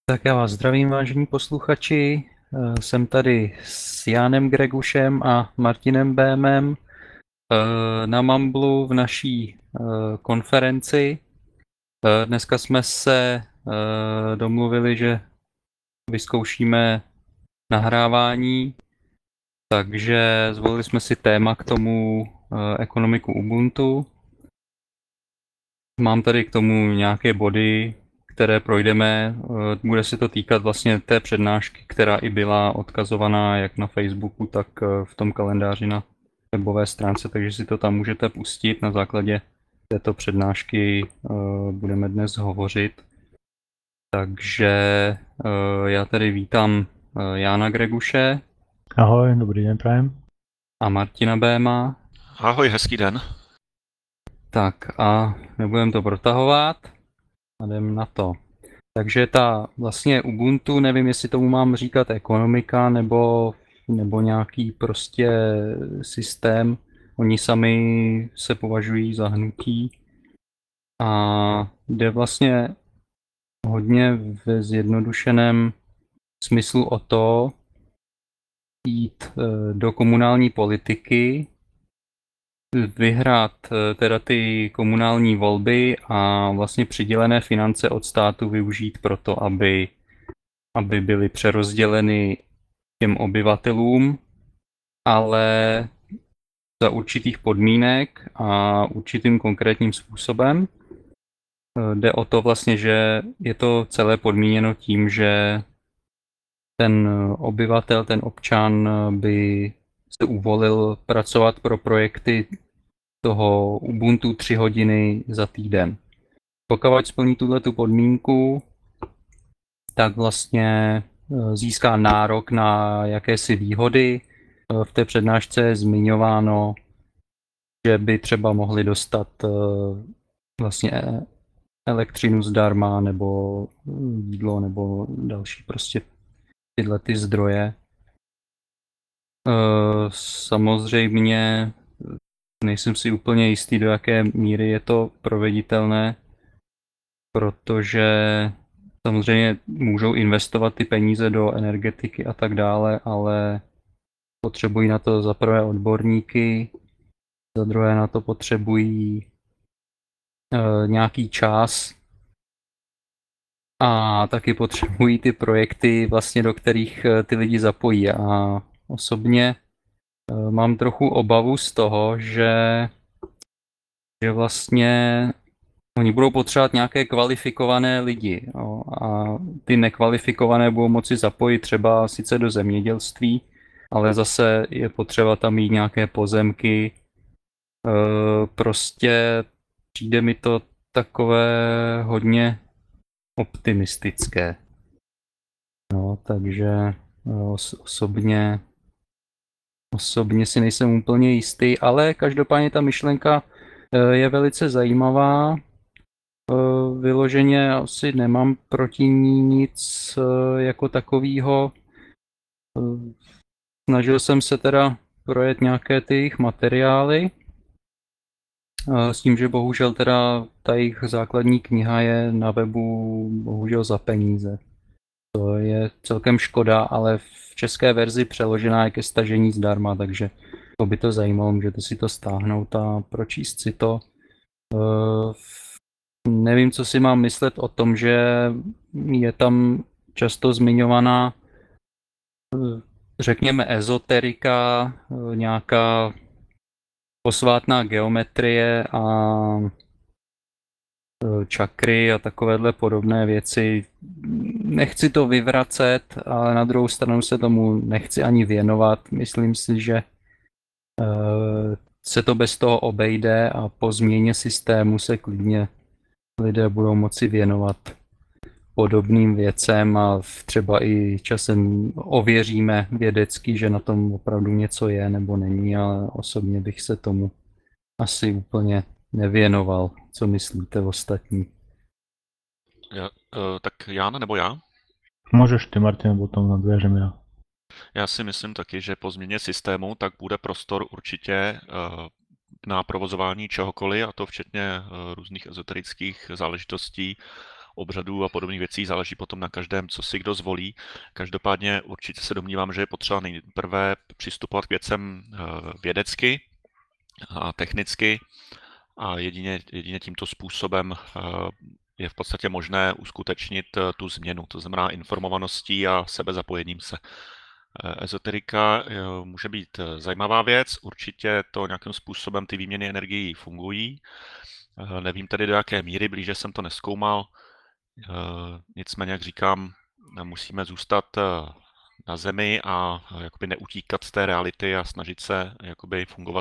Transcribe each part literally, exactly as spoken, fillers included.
Tak já vás zdravím, vážení posluchači. Eh, Jsem tady s Jánem Gregušem a Martinem Bémem eh, na Mamblu v naší eh, konferenci. Eh, Dneska jsme se eh, domluvili, že vyzkoušíme nahrávání, takže zvolili jsme si téma k tomu eh, ekonomiku Ubuntu. Mám tady k tomu nějaké body, které projdeme. Bude se to týkat vlastně té přednášky, která i byla odkazovaná jak na Facebooku, tak v tom kalendáři na webové stránce, takže si to tam můžete pustit. Na základě této přednášky budeme dnes hovořit. Takže já tady vítám Jána Greguše. Ahoj, dobrý den, prajem. A Martina Béma. Ahoj, hezký den. Tak a nebudeme to protahovat a jdem na to. Takže ta vlastně Ubuntu, nevím, jestli tomu mám říkat ekonomika nebo, nebo nějaký prostě systém. Oni sami se považují za hnutí. A jde vlastně hodně ve zjednodušeném smyslu o to jít do komunální politiky, vyhrát teda ty komunální volby a vlastně přidělené finance od státu využít pro to, aby, aby byly přerozděleny těm obyvatelům, ale za určitých podmínek a určitým konkrétním způsobem. Jde o to vlastně, že je to celé podmíněno tím, že ten obyvatel, ten občan by se uvolil pracovat pro projekty toho Ubuntu tři hodiny za týden. Pokud splní tuhletu podmínku, tak vlastně získá nárok na jakési výhody. V té přednášce je zmiňováno, že by třeba mohli dostat vlastně elektřinu zdarma nebo jídlo nebo další prostě tyhle ty zdroje. Samozřejmě nejsem si úplně jistý, do jaké míry je to proveditelné, protože samozřejmě můžou investovat ty peníze do energetiky a tak dále, ale potřebují na to za prvé odborníky, za druhé na to potřebují e, nějaký čas a taky potřebují ty projekty, vlastně, do kterých ty lidi zapojí. A osobně e, mám trochu obavu z toho, že, že vlastně oni budou potřebovat nějaké kvalifikované lidi, jo, a ty nekvalifikované budou moci zapojit třeba sice do zemědělství, ale zase je potřeba tam mít nějaké pozemky. E, prostě přijde mi to takové hodně optimistické. No, takže os- osobně, osobně si nejsem úplně jistý, ale každopádně ta myšlenka je velice zajímavá. Vyloženě asi nemám proti ní nic jako takového. Snažil jsem se teda projet nějaké ty jejich materiály, s tím, že bohužel teda ta jejich základní kniha je na webu bohužel za peníze. To je celkem škoda, ale v české verzi přeložená je ke stažení zdarma, takže to by to zajímalo, můžete si to stáhnout a pročíst si to. Nevím, co si mám myslet o tom, že je tam často zmiňovaná, řekněme, ezoterika, nějaká posvátná geometrie a čakry a takovéhle podobné věci. Nechci to vyvracet, ale na druhou stranu se tomu nechci ani věnovat. Myslím si, že se to bez toho obejde a po změně systému se klidně lidé budou moci věnovat podobným věcem a třeba i časem ověříme vědecky, že na tom opravdu něco je nebo není, ale osobně bych se tomu asi úplně nevěnoval. Co myslíte ostatní? Ja, uh, tak Jan nebo já? Můžeš ty, Martin, potom nadvěžím já. Já si myslím taky, že po změně systému tak bude prostor určitě uh, na provozování čehokoliv, a to včetně uh, různých ezoterických záležitostí obřadů a podobných věcí, záleží potom na každém, co si kdo zvolí. Každopádně určitě se domnívám, že je potřeba nejprve přistupovat k věcem vědecky a technicky a jedině, jedině tímto způsobem je v podstatě možné uskutečnit tu změnu, to znamená informovaností a sebezapojením se. Ezoterika může být zajímavá věc, určitě to nějakým způsobem ty výměny energií fungují. Nevím tedy do jaké míry, blíže jsem to nezkoumal, nicméně, jak říkám, musíme zůstat na zemi a jakoby neutíkat z té reality a snažit se jakoby fungovat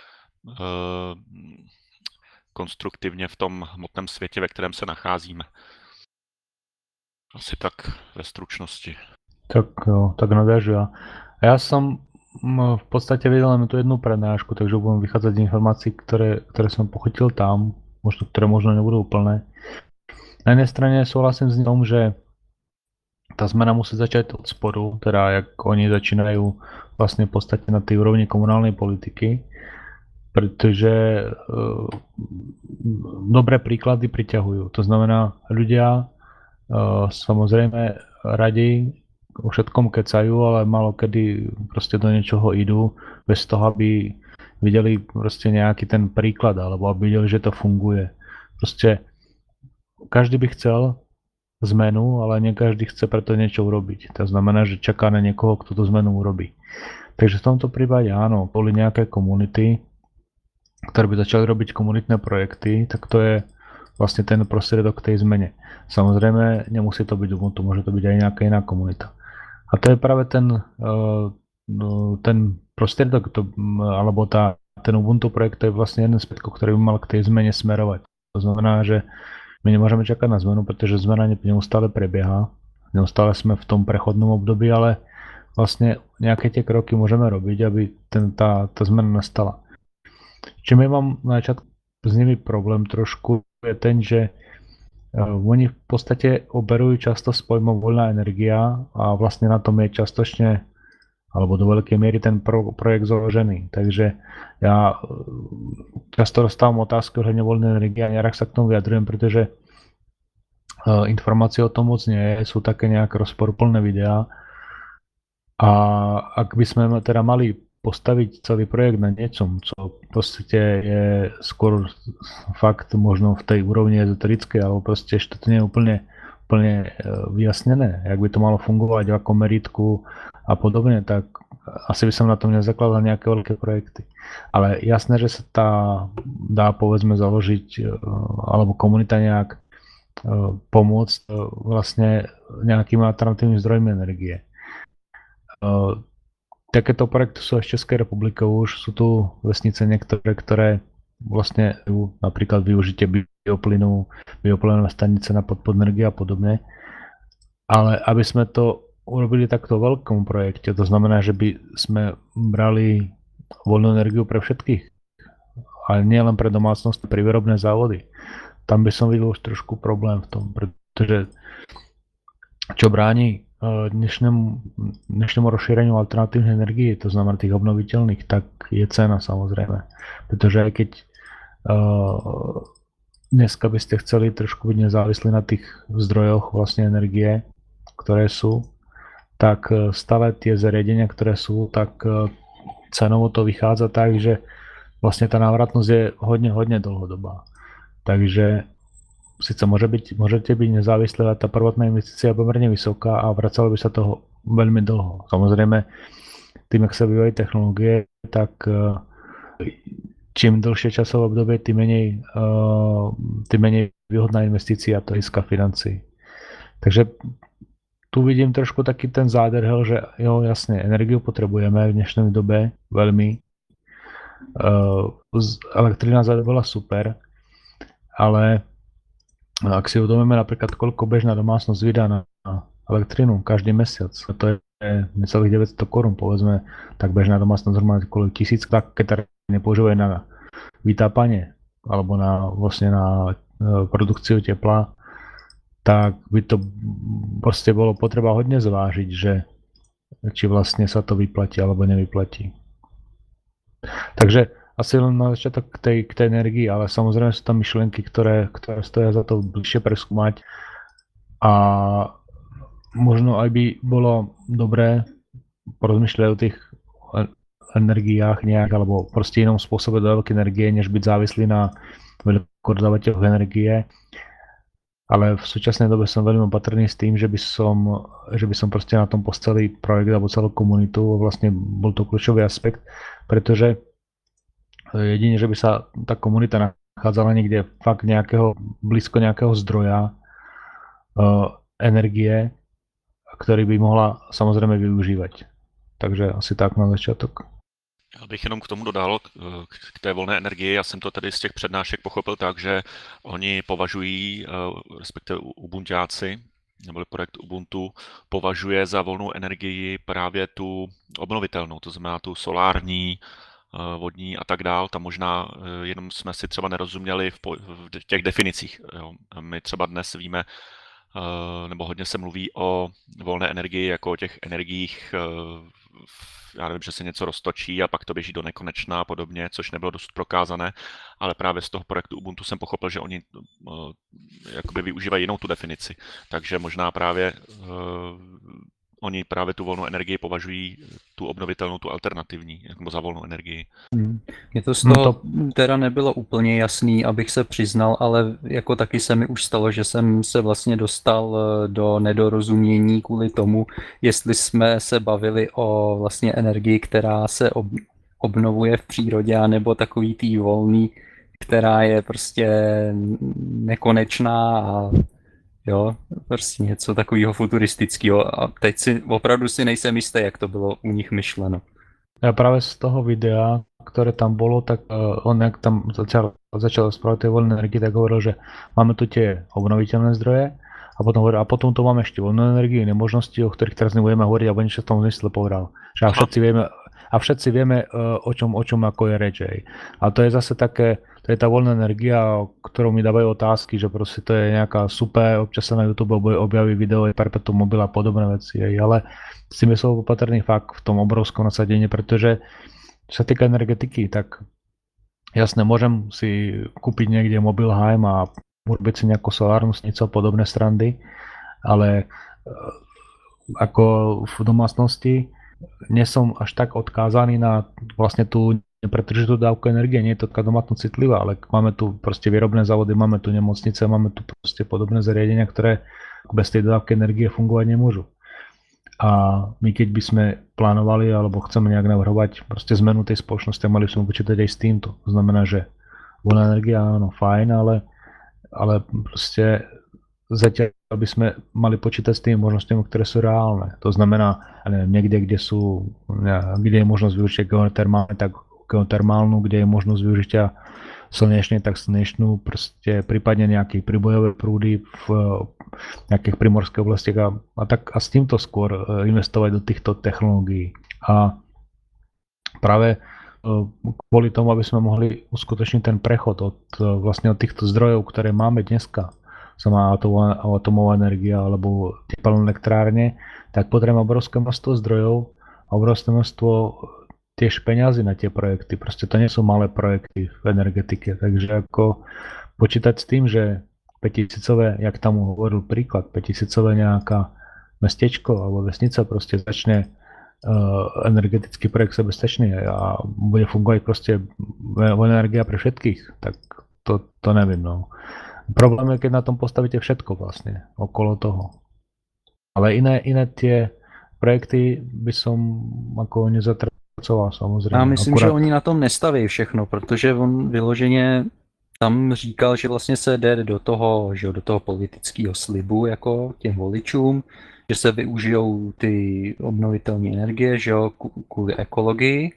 konstruktivně v tom hmotném světě, ve kterém se nacházíme. Asi tak ve stručnosti. Tak jo, tak naviažu ja. A ja som m, v podstate videl len tú jednu prednášku, takže budem vychádzať z informácií, ktoré, ktoré som pochytil tam, možno, ktoré možno nebudú úplné. Na jednej strane súhlasím s tom, že tá zmena musí začať od spodu, teda jak oni začínajú vlastne v podstate na tej úrovni komunálnej politiky, pretože e, dobré príklady priťahujú. To znamená, ľudia e, samozrejme radi o všetkom kecajú, ale málo kedy proste do niečoho idú bez toho, aby videli proste nejaký ten príklad, alebo aby videli, že to funguje. Proste každý by chcel zmenu, ale nie každý chce preto niečo urobiť. To znamená, že čaká na niekoho, kto tú zmenu urobí. Takže v tomto prípade áno, boli nejaké komunity, ktoré by začali robiť komunitné projekty, tak to je vlastne ten prostriedok k tej zmene. Samozrejme, nemusí to byť Ubuntu, môže to byť aj nejaká iná komunita. A to je práve ten, ten prostriedok, to, alebo tá, ten Ubuntu projekt, to je vlastne jeden z prvkov, ktorý by mal k tej zmene smerovať. To znamená, že my nemôžeme čakať na zmenu, pretože zmena neustále prebieha. Neustále sme v tom prechodnom období, ale vlastne nejaké tie kroky môžeme robiť, aby ten, tá, tá zmena nastala. Čím ja mám na začiatku s nimi problém trošku, je ten, že uh, oni v podstate operujú často s pojmom voľná energia a vlastne na tom je častočne alebo do veľkej miery ten pro, projekt založený. Takže ja uh, často dostávam otázky ohľadne voľnej energie a nerad sa k tomu vyjadrujem, pretože uh, informácie o tom moc nie je, sú také nejaké rozporuplné videá a ak by sme teda mali postaviť celý projekt na niečom, čo v podstate je skôr fakt možno v tej úrovni ezoterickej, alebo proste ešte to nie je úplne, úplne vyjasnené, jak by to malo fungovať, v akom meritku a podobne, tak asi by som na tom nezakladal nejaké veľké projekty. Ale jasné, že sa tá dá povedzme založiť, alebo komunita nejak pomôcť vlastne nejakými alternatívnymi zdrojmi energie. Takéto projekty sú aj v Českej republike už, sú tu vesnice niektoré, ktoré vlastne napríklad využitie bioplynu, bioplynové stanice na podporu energie a podobne. Ale aby sme to urobili takto v veľkom projekte, to znamená, že by sme brali voľnú energiu pre všetkých, ale nie len pre domácnosti, pre výrobné závody. Tam by som videl už trošku problém v tom, pretože čo bráni dnešnému, dnešnému rozšíreniu alternatívnych energií, to znamená tých obnoviteľných, tak je cena samozrejme. Pretože aj keď uh, dneska by ste chceli trošku byť nezávislí na tých zdrojoch vlastne energie, ktoré sú, tak stále tie zariadenia, ktoré sú, tak uh, cenovo to vychádza tak, že vlastne tá návratnosť je hodne, hodne dlhodobá. Takže síce môže byť, môžete byť nezávislí, ale tá prvotná investícia je pomerne vysoká a vracalo by sa toho veľmi dlho. Samozrejme, tým, ak sa vyvíjajú technológie, tak čím dlhšie časové obdobie, tým menej, tým menej výhodná investícia to získa financií. Takže tu vidím trošku taký ten zádrhel, že jo, jasne, energiu potrebujeme v dnešnej dobe veľmi. Elektrina bola super, ale ak si uvedomíme napríklad, koľko bežná domácnosť vydá na elektrínu každý mesiac, to je necelých deväťsto korún, povedzme, tak bežná domácnosť má okolo tisíc, tak keď nepoužívajú na vytápanie alebo na, vlastne na produkciu tepla, tak by to proste bolo potreba hodne zvážiť, že či vlastne sa to vyplatí alebo nevyplatí. Takže asi len na začiatok k tej, k tej energii, ale samozrejme sú tam myšlienky, ktoré, ktoré stoja za to bližšie preskúmať A možno aj by bolo dobré porozmýšľať o tých energiách nejak, alebo proste inom spôsobe dodávky energie, než byť závislý na veľkododávateľoch energie. Ale v súčasnej dobe som veľmi opatrný s tým, že by som, že by som proste na tom postavil projekt alebo celú komunitu. Vlastne bol to kľúčový aspekt, pretože jedine, že by sa tá komunita nachádzala niekde fakt nejakého, blízko nejakého zdroja uh, energie, ktorý by mohla samozrejme využívať. Takže asi tak na začiatok. Já bych jenom k tomu dodal, k té volné energii. Já jsem to tady z těch přednášek pochopil tak, že oni považují, respektive Ubuntuáci, nebo projekt Ubuntu, považuje za volnou energii právě tu obnovitelnou, to znamená tu solární, vodní a tak dál. Tam možná jenom jsme si třeba nerozuměli v, po, v těch definicích. Jo. My třeba dnes víme, nebo hodně se mluví o volné energii jako o těch energiích, já nevím, že se něco roztočí a pak to běží do nekonečna a podobně, což nebylo dosud prokázané, ale právě z toho projektu Ubuntu jsem pochopil, že oni uh, jakoby využívají jinou tu definici. Takže možná právě uh, oni právě tu volnou energii považují tu obnovitelnou, tu alternativní, jako za volnou energii. Hmm. Mně to z toho no to... teda nebylo úplně jasný, abych se přiznal, ale jako taky se mi už stalo, že jsem se vlastně dostal do nedorozumění kvůli tomu, jestli jsme se bavili o vlastně energii, která se ob... obnovuje v přírodě, anebo takový tý volný, která je prostě nekonečná a jo, prostě něco takového futuristického. A teď si opravdu si nejsem jistý, jak to bylo u nich myšleno. Ja práve z toho videa, ktoré tam bolo, tak uh, on jak tam začal, začal správať tej voľnej energii, tak hovoril, že máme tu tie obnoviteľné zdroje a potom hovoril, a potom tu máme ešte voľnú energiu, iné možnosti, o ktorých teraz nebudeme hovoriť, alebo niečo v tom zmysle povedal. Že a všetci vieme, a všetci vieme uh, o čom, o čom ako je reč. A to je zase také, to je tá voľná energia, o ktorou mi dávajú otázky, že proste to je nejaká super, občas sa na YouTube objaví video, je perpetuum mobile a podobné veci, ale s tým je som opatrný fakt v tom obrovskom nasadení, pretože čo sa týka energetiky, tak jasné, môžem si kúpiť niekde Mobilheim a urobiť si nejakú solárnu stanicu a podobné strandy, ale ako v domácnosti nie som až tak odkázaný na vlastne tú nepretržitú dávku energie, nie je to taká domácno citlivá, ale máme tu proste výrobné závody, máme tu nemocnice, máme tu proste podobné zariadenia, ktoré bez tej dávky energie fungovať nemôžu. A my keď by sme plánovali alebo chceme nejak navrhovať proste zmenu tej spoločnosti, mali sme počítať aj s týmto. To znamená, že voľná energia, áno, fajn, ale, ale proste zatiaľ by sme mali počítať s tými možnosťami, ktoré sú reálne. To znamená, neviem, niekde, kde sú, kde je možnosť využitia geotermálne, tak geotermálnu, kde je možnosť využitia slnečnej, tak slnečnú, proste prípadne nejaké príbojové prúdy v nejakých primorských oblastiach a, a, tak, a s týmto skôr investovať do týchto technológií. A práve kvôli tomu, aby sme mohli uskutočniť ten prechod od vlastne od týchto zdrojov, ktoré máme dneska, sama atomová, atomová energia alebo teplné elektrárne, tak potrebujeme obrovské množstvo zdrojov a obrovské množstvo tiež peňazí na tie projekty. Proste to nie sú malé projekty v energetike, takže ako počítať s tým, že päťtisícové, jak tam hovoril príklad, päťtisícové nejaká mestečko alebo vesnica proste začne uh, energetický projekt sebestačný a bude fungovať proste energia pre všetkých, tak to, to neviem, no. Problém je, keď na tom postavíte všetko vlastne okolo toho. Ale iné, iné tie projekty by som ako nezatrval. Samozřejmě. Já myslím, akurát... že oni na tom nestaví všechno, protože on vyloženě tam říkal, že vlastně se jde do toho, že do toho politického slibu jako těm voličům, že se využijou ty obnovitelné energie, že jo, kvůli ekologii,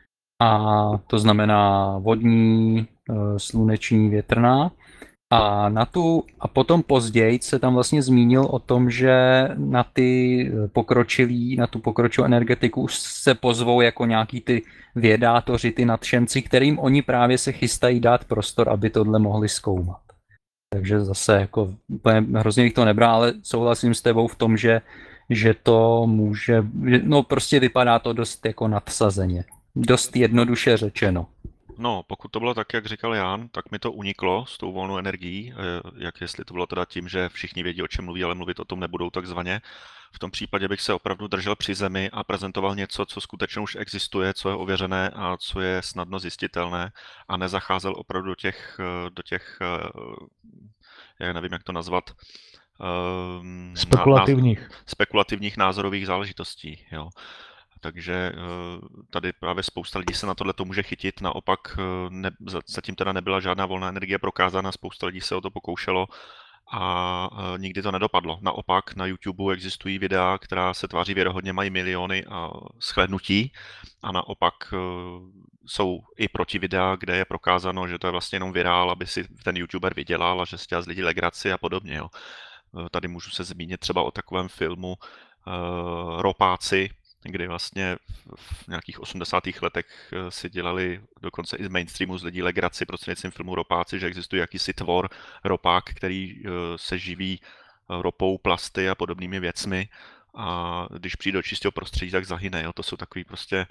a to znamená vodní, sluneční, větrná. A na tu, a potom později se tam vlastně zmínil o tom, že na ty pokročilý, na tu pokročilou energetiku už se pozvou jako nějaký ty vědátoři, ty nadšenci, kterým oni právě se chystají dát prostor, aby tohle mohli zkoumat. Takže zase jako úplně hrozně bych to nebral, ale souhlasím s tebou v tom, že, že to může, no prostě vypadá to dost jako nadsazeně. Dost jednoduše řečeno. No, pokud to bylo tak, jak říkal Jan, tak mi to uniklo s tou volnou energií, eh, jak jestli to bylo teda tím, že všichni vědí, o čem mluví, ale mluvit o tom nebudou takzvaně. V tom případě bych se opravdu držel při zemi a prezentoval něco, co skutečně už existuje, co je ověřené a co je snadno zjistitelné a nezacházel opravdu do těch, eh, do těch eh, já nevím, jak to nazvat, ehm, na, na, Spekulativních. spekulativních názorových záležitostí. Jo. Takže eh, tady právě spousta lidí se na tohle to může chytit, naopak eh, ne, zatím teda nebyla žádná volná energie prokázána, spousta lidí se o to pokoušelo a eh, nikdy to nedopadlo. Naopak na YouTube existují videa, která se tváří věrohodně, mají miliony a shlédnutí a naopak eh, jsou i proti videa, kde je prokázáno, že to je vlastně jenom virál, aby si ten YouTuber vydělal a že si dělá z lidí legraci a podobně. Jo. Eh, Tady můžu se zmínit třeba o takovém filmu uh, Ropáci, kdy vlastně v nějakých osmdesátých letech eh, si dělali dokonce i z mainstreamu z lidí legraci prostřednictvím filmu Ropáci, že existuje jakýsi tvor, ropák, který eh, se živí eh, ropou, plasty a podobnými věcmi a když přijde do čistého prostředí, tak zahyne. Jo. To jsou takový prostě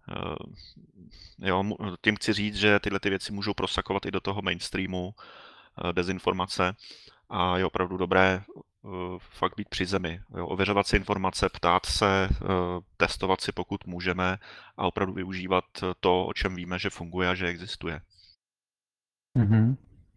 eh, jo, mu- tím chci říct, že tyhle ty věci můžou prosakovat i do toho mainstreamu, eh, dezinformace a je opravdu dobré uh, fakt být při zemi. Jo, ověřovat si informace, ptát se, uh, testovat si, pokud můžeme a opravdu využívat to, o čem víme, že funguje a že existuje. Mhm.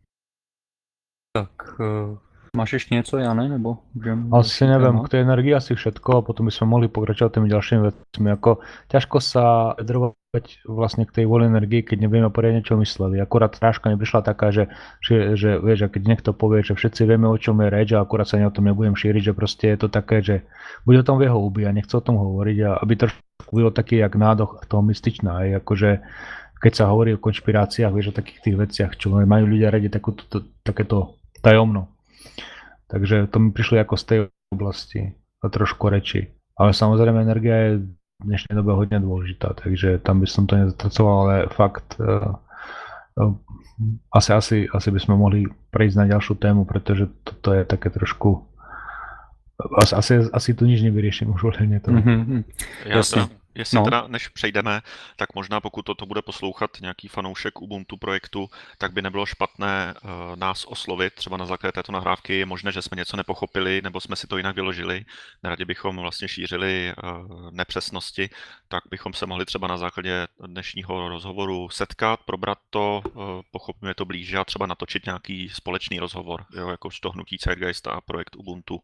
Tak, uh, máš ještě něco, Jane, nebo můžem Asi další neviem, téma? k tej energii asi všetko a potom by sme mohli pokračovať tými ďalšími vecmi. Ako ťažko sa vyjadrovať vlastne k tej voľnej energii, keď nevieme poriadne, čo mysleli. Akurát tráška mi prišla taká, že, že, že vieš, a keď niekto povie, že všetci vieme, o čom je reč a akurát sa ne o tom nebudem šíriť, že proste je to také, že bude o tom v jeho huby a nechce o tom hovoriť a aby trošku bylo taký jak nádoch toho mystičná. Aj akože keď sa hovorí o konšpiráciách, vieš, o takých tých veciach, čo majú ľudia radi takúto, takéto tajomno. Takže to mi prišlo ako z tej oblasti a trošku reči. Ale samozrejme energia je v dnešnej dobe hodne dôležitá, takže tam by som to nezatracoval, ale fakt uh, uh, asi, asi, asi by sme mohli prejsť na ďalšiu tému, pretože toto je také trošku asi, asi, asi tu nič nevyrieším už ohľadne toho. Mhm, Já jasně. teda, jestli No. teda, než přejdeme, tak možná pokud toto bude poslouchat nějaký fanoušek Ubuntu projektu, tak by nebylo špatné uh, nás oslovit, třeba na základě této nahrávky je možné, že jsme něco nepochopili, nebo jsme si to jinak vyložili, neradi bychom vlastně šířili uh, nepřesnosti, tak bychom se mohli třeba na základě dnešního rozhovoru setkat, probrat to, uh, pochopíme to blíže a třeba natočit nějaký společný rozhovor, jo, jakožto hnutí Zeitgeist a projekt Ubuntu.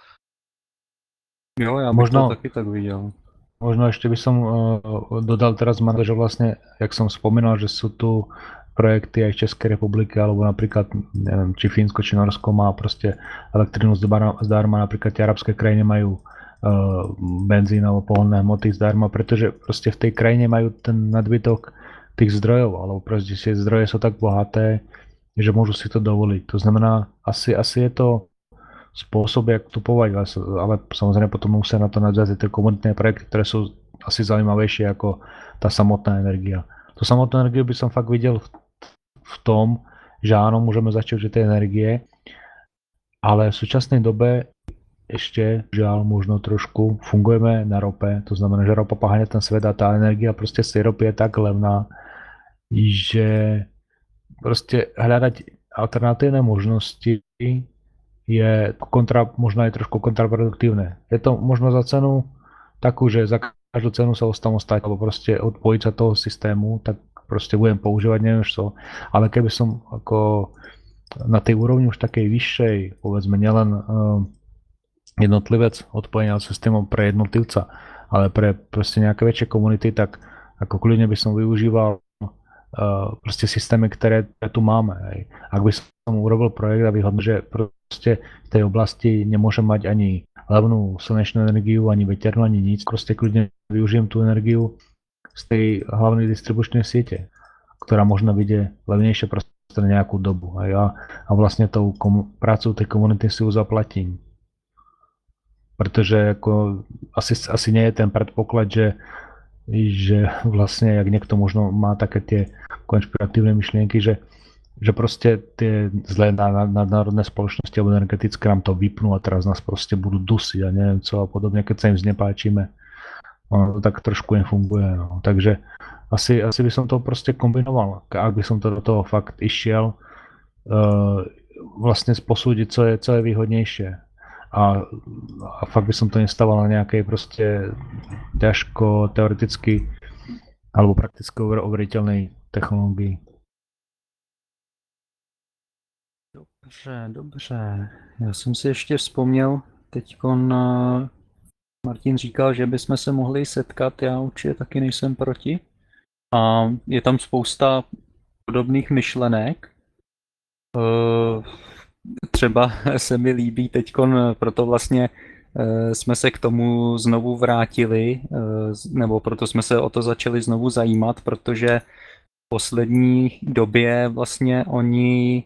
Jo, já bych Možno- to taky tak viděl. Možno ešte by som uh, dodal teraz, Mando, že vlastne, jak som spomínal, že sú tu projekty aj v Českej republike, alebo napríklad, neviem, či Fínsko, či Norsko má proste elektrínu zdarma, zdarma, napríklad tie arabské krajiny majú uh, benzín alebo pohonné hmoty zdarma, pretože proste v tej krajine majú ten nadbytok tých zdrojov, alebo proste tie zdroje sú tak bohaté, že môžu si to dovoliť. To znamená, asi, asi je to spôsob, jak tupovať, ale samozrejme potom musia na to nadviazať tie komunitné projekty, ktoré sú asi zaujímavejšie ako tá samotná energia. Tu samotnú energiu by som fakt videl v, v tom, že áno, môžeme začať od tej energie, ale v súčasnej dobe ešte, žiaľ, možno trošku fungujeme na rope, to znamená, že ropa poháňa ten svet a tá energia proste z tej ropy je tak levná, že proste hľadať alternatívne možnosti je kontra, možno aj trošku kontraproduktívne. Je to možno za cenu takú, že za každú cenu sa osamostatniť alebo proste odpojiť sa toho systému, tak proste budem používať neviem čo. Ale keby som ako na tej úrovni už takej vyššej, povedzme nielen uh, jednotlivec odpojenia od systémov pre jednotlivca, ale pre proste nejaké väčšie komunity, tak ako kľudne by som využíval Uh, proste systémy, ktoré tu máme. Hej. Ak by som urobil projekt a vyhodnil, že proste v tej oblasti nemôžem mať ani levnú slnečnú energiu, ani veternú, ani nic, proste kľudne využijem tú energiu z tej hlavnej distribučnej siete, ktorá možno vyjde levnejšie proste na nejakú dobu. Hej. A, a vlastne tou komu- prácou tej komunity si ju zaplatím. Pretože ako, asi, asi nie je ten predpoklad, že že vlastne, jak niekto možno má také tie konšpiratívne myšlienky, že, že proste tie zlé nadnárodné spoločnosti alebo energetické nám to vypnú a teraz nás proste budú dusiť a neviem co a podobne, keď sa im znepáčime. No, tak trošku nefunguje. No. Takže asi, asi by som to proste kombinoval, ak by som to do toho fakt išiel, uh, vlastne posúdiť, co je, co je výhodnejšie. A, a fakt by som to nestával na nejakej proste ťažko teoreticky alebo prakticky overiteľnej technológii. Dobře, dobře. Já jsem si ještě vzpomněl, teďkon uh, Martin říkal, že bychom se mohli setkat, já určitě taky nejsem proti. A je tam spousta podobných myšlenek. Uh, třeba se mi líbí teďkon, proto vlastně uh, jsme se k tomu znovu vrátili, uh, nebo proto jsme se o to začali znovu zajímat, protože v poslední době vlastně oni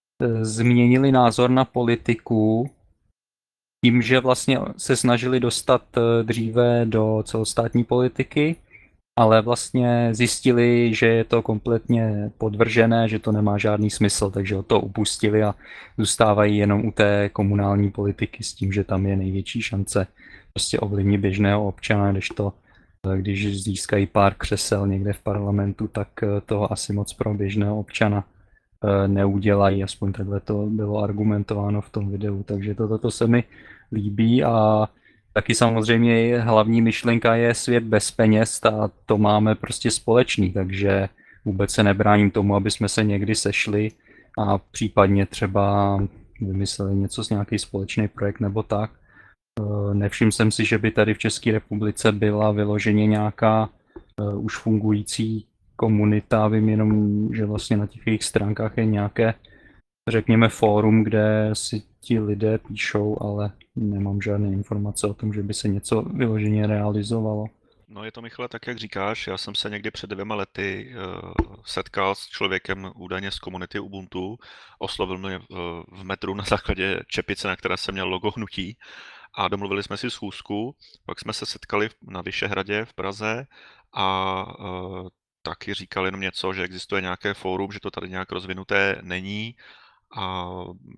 změnili názor na politiku tím, že vlastně se snažili dostat dříve do celostátní politiky, ale vlastně zjistili, že je to kompletně podvržené, že to nemá žádný smysl, takže od toho upustili a zůstávají jenom u té komunální politiky s tím, že tam je největší šance prostě ovlivnit běžného občana, když to když získají pár křesel někde v parlamentu, tak to asi moc pro běžného občana neudělají, aspoň takhle to bylo argumentováno v tom videu, takže toto to se mi líbí a taky samozřejmě hlavní myšlenka je svět bez peněz a to máme prostě společný, takže vůbec se nebráním tomu, aby jsme se někdy sešli a případně třeba vymysleli něco s nějaký společný projekt nebo tak. Nevšiml jsem si, že by tady v České republice byla vyloženě nějaká už fungující komunita, vím jenom, že vlastně na těch jejich stránkách je nějaké, řekněme, fórum, kde si ti lidé píšou, ale nemám žádné informace o tom, že by se něco vyloženě realizovalo. No je to, Michale, tak jak říkáš, já jsem se někdy před dvěma lety uh, setkal s člověkem údajně z komunity Ubuntu, oslovil mě v, v metru na základě čepice, na které jsem měl logo hnutí a domluvili jsme si schůzku, pak jsme se setkali na Vyšehradě v Praze a uh, taky říkal jenom něco, že existuje nějaké fórum, že to tady nějak rozvinuté není a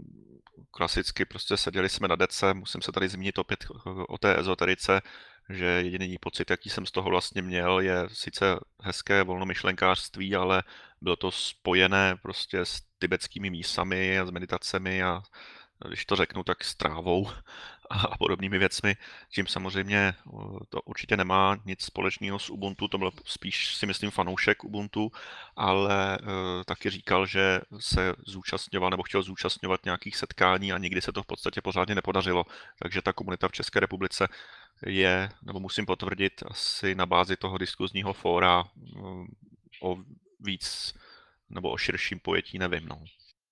klasicky prostě seděli jsme na dece, musím se tady zmínit opět o té ezoterice, že jediný pocit, jaký jsem z toho vlastně měl, je sice hezké volnomyšlenkářství, ale bylo to spojené prostě s tibetskými mísami a s meditacemi a když to řeknu, tak s trávou a podobnými věcmi. Tím samozřejmě to určitě nemá nic společného s Ubuntu, to byl spíš si myslím fanoušek Ubuntu, ale taky říkal, že se zúčastňoval nebo chtěl zúčastňovat nějakých setkání a nikdy se to v podstatě pořádně nepodařilo. Takže ta komunita v České republice je, nebo musím potvrdit, asi na bázi toho diskuzního fóra o víc nebo o širším pojetí nevím. No.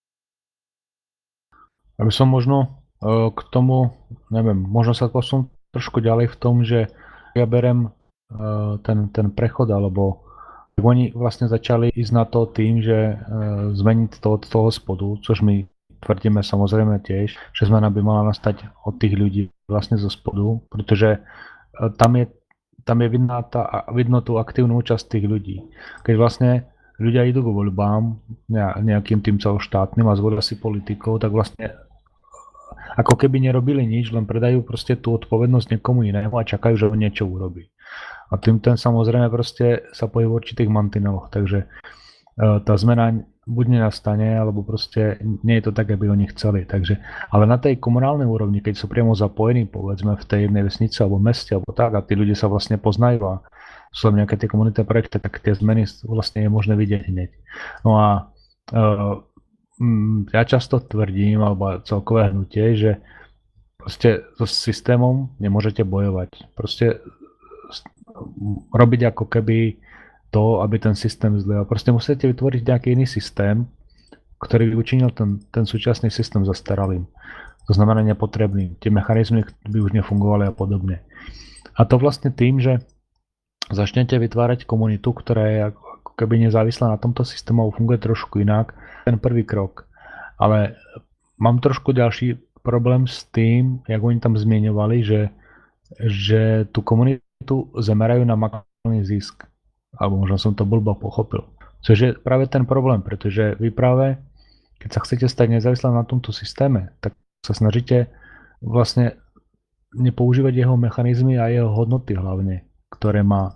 Aby som možno uh, k tomu, neviem, možno sa posunúť trošku ďalej v tom, že ja berem uh, ten, ten prechod, alebo oni vlastne začali ísť na to tým, že uh, zmeniť to od toho spodu, což my tvrdíme samozrejme tiež, že zmena by mala nastať od tých ľudí vlastne zo spodu, pretože uh, tam je, tam je vidno, tá, vidno tú aktívnu účasť tých ľudí. Keď vlastne ľudia idú k voľbám nejakým tým celoštátnym a zvolia si politikov, tak vlastne ako keby nerobili nič, len predajú proste tú odpovednosť niekomu inému a čakajú, že on niečo urobí. A tým ten samozrejme proste sa pojí v určitých mantineloch, takže tá zmena buď nenastane, alebo proste nie je to tak, aby oni chceli. Takže, ale na tej komunálnej úrovni, keď sú priamo zapojení, povedzme v tej jednej vesnici alebo meste, alebo tak, a tí ľudia sa vlastne poznajú a sú tam nejaké tie komunitné projekty, tak tie zmeny vlastne je možné vidieť hneď. No a uh, ja často tvrdím, alebo celkové hnutie, že proste so systémom nemôžete bojovať. Proste robiť ako keby to, aby ten systém zlyhal. Proste musíte vytvoriť nejaký iný systém, ktorý by učinil ten, ten súčasný systém zastaralým. To znamená nepotrebným. Tie mechanizmy by už nefungovali a podobne. A to vlastne tým, že začnete vytvárať komunitu, ktorá je ako keby nezávislá na tomto systému a funguje trošku inak, ten prvý krok. Ale mám trošku ďalší problém s tým, jak oni tam zmieňovali, že, že tú komunitu zamerajú na maximálny zisk. Alebo možno som to blbo pochopil. Což je práve ten problém, pretože vy práve, keď sa chcete stať nezávislá na tomto systéme, tak sa snažíte vlastne nepoužívať jeho mechanizmy a jeho hodnoty hlavne, ktoré má.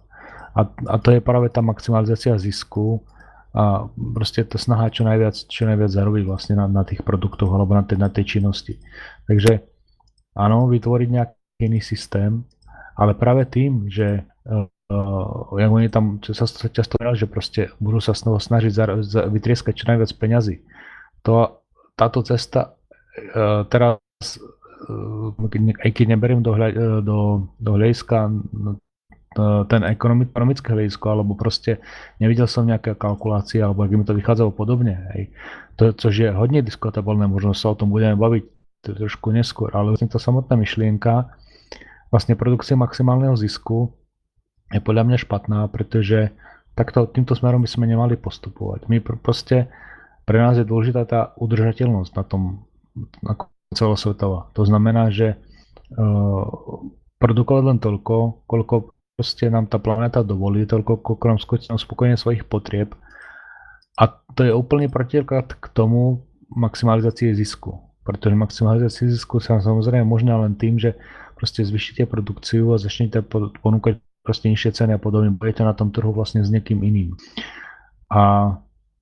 A, a to je práve tá maximalizácia zisku a proste to snaha čo najviac, čo najviac zarobiť vlastne na, na tých produktoch alebo na tej, na tej činnosti. Takže áno, vytvoriť nejaký iný systém, ale práve tým, že uh, jak oni tam čo sa často hovorili, že proste budú sa znovu snažiť za, za, vytrieskať čo najviac peňazí. To, táto cesta uh, teraz, uh, aj keď neberiem do, hľa, do, do hľadiska ten ekonomické hľadisko, alebo proste nevidel som nejaké kalkulácie, alebo ak mi to vychádzalo podobne. Hej. To, což je hodne diskutabilné, možno sa o tom budeme baviť trošku neskôr, ale vlastne tá samotná myšlienka vlastne produkcie maximálneho zisku je podľa mňa špatná, pretože takto, týmto smerom by sme nemali postupovať. My proste, pre nás je dôležitá tá udržateľnosť na tom ako celosvetová. To znamená, že uh, produkovať len toľko, koľko proste nám tá planéta dovolí, toľko, koľko nám skutočne uspokojenie svojich potrieb. A to je úplný protiklad k tomu maximalizácii zisku. Pretože maximalizácia zisku sa samozrejme možná len tým, že proste zvýšite produkciu a začnete ponúkať proste nižšie ceny a podobne. Budete na tom trhu vlastne s niekým iným. A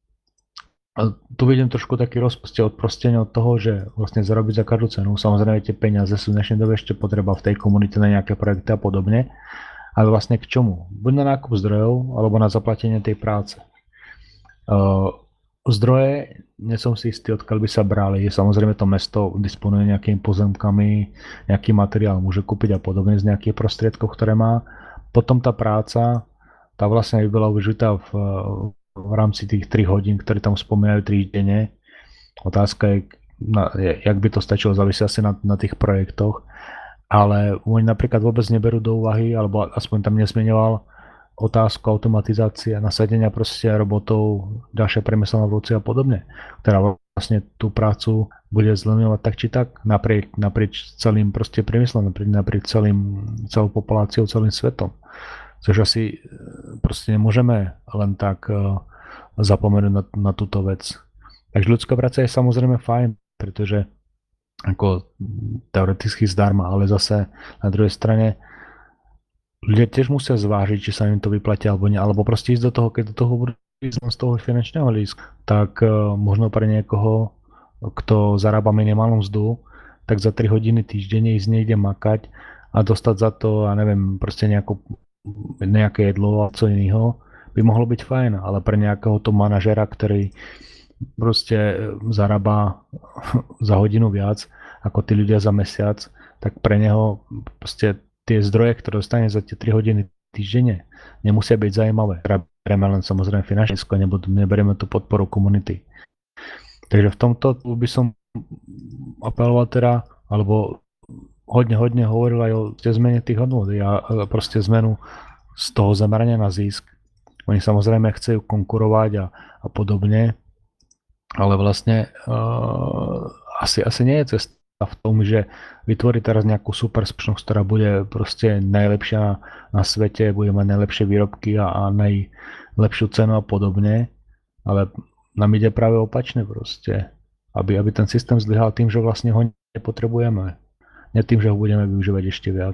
A tu vidím trošku taký rozproste odprostenie od toho, že vlastne zarobiť za každú cenu. Samozrejme tie peniaze sú v dnešnej dobe ešte potreba v tej komunite na nejaké projekty a podobne. Ale vlastne k čomu? Buď na nákup zdrojov, alebo na zaplatenie tej práce. Uh, zdroje, nie som si istý, odkiaľ by sa brali. Samozrejme to mesto disponuje nejakými pozemkami, nejaký materiál môže kúpiť a podobne z nejakých prostriedkov, ktoré má. Potom tá práca, tá vlastne by bola využitá v v rámci tých tri hodín, ktoré tam spomínajú týždenne. Otázka je, na, jak by to stačilo, závisí asi na, na tých projektoch, ale oni napríklad vôbec neberú do úvahy, alebo aspoň tam nezmenoval otázku automatizácie, nasadenia proste robotov, ďalšie priemyselné revolúcie a podobne, ktorá vlastne tú prácu bude zleniovať tak či tak naprieč, naprieč celým proste priemyslom, naprieč, naprieč celým, celou populáciou, celým svetom. Což asi proste nemôžeme len tak uh, zapomenúť na, na túto vec. Takže ľudská práca je samozrejme fajn, pretože ako teoreticky zdarma, ale zase na druhej strane ľudia tiež musia zvážiť, či sa im to vyplatí alebo nie, alebo proste ísť do toho, keď do toho budú ísť z toho finančného hľadiska, tak uh, možno pre niekoho, kto zarába minimálnu mzdu, tak za tri hodiny týždenne ísť niekde makať a dostať za to, ja neviem, proste nejakú nejaké jedlo a co iného by mohlo byť fajn, ale pre nejakého to manažera, ktorý proste zarába za hodinu viac ako tí ľudia za mesiac, tak pre neho proste tie zdroje, ktoré dostane za tie tri hodiny týždenne, nemusia byť zaujímavé. Bereme len samozrejme finančné, neberieme tú podporu komunity. Takže v tomto by som apeloval teda, alebo hodne, hodne hovoril aj o zmene tých hodnôt a proste zmenu z toho zamerania na zisk. Oni samozrejme chcú konkurovať a, a podobne, ale vlastne uh, asi, asi nie je cesta v tom, že vytvorí teraz nejakú super spoločnosť, ktorá bude proste najlepšia na, na svete, bude mať najlepšie výrobky a, a najlepšiu cenu a podobne, ale nám ide práve opačne proste, aby, aby ten systém zlyhal tým, že vlastne ho nepotrebujeme. Nie tým, že ho budeme využívať ešte viac.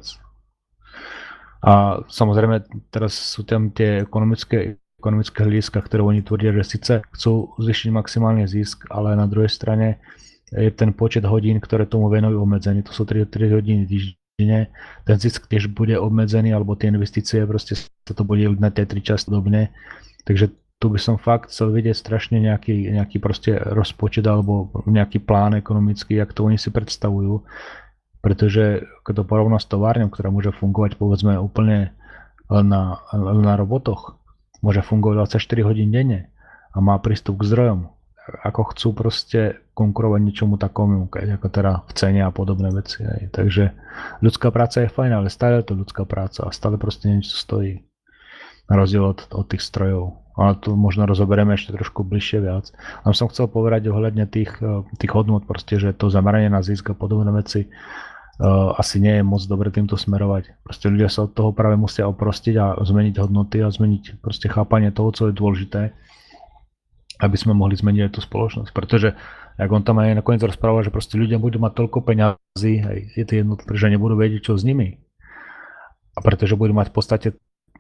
A samozrejme, teraz sú tam tie ekonomické, ekonomické hľadiska, ktoré oni tvrdia, že síce chcú zvýšiť maximálny zisk, ale na druhej strane je ten počet hodín, ktoré tomu venujú obmedzený. To sú tri hodiny týždenne. Ten zisk tiež bude obmedzený, alebo tie investície proste sa to bude na tie tri časti podobne. Takže tu by som fakt chcel vidieť strašne nejaký, nejaký proste rozpočet alebo nejaký plán ekonomický, jak to oni si predstavujú. Pretože keď to porovná s továrňou, ktorá môže fungovať povedzme úplne len na, len na robotoch, môže fungovať dvadsaťštyri hodín denne a má prístup k zdrojom. Ako chcú proste konkurovať ničomu takomu, ako teda v cene a podobné veci. Aj. Takže ľudská práca je fajn, ale stále je to ľudská práca a stále proste niečo stojí. Na rozdiel od, od tých strojov. Ale tu možno rozoberieme ešte trošku bližšie viac. A som chcel povedať ohľadne tých, tých hodnôt, proste, že to zameranie na zisk a podobné veci Uh, asi nie je moc dobre týmto smerovať. Proste ľudia sa od toho práve musia oprostiť a zmeniť hodnoty a zmeniť proste chápanie toho, čo je dôležité, aby sme mohli zmeniť aj tú spoločnosť. Pretože, jak on tam aj nakoniec rozprával, že proste ľudia budú mať toľko peňazí, hej, je to jednotlivé, že nebudú vedieť, čo s nimi. A pretože budú mať v podstate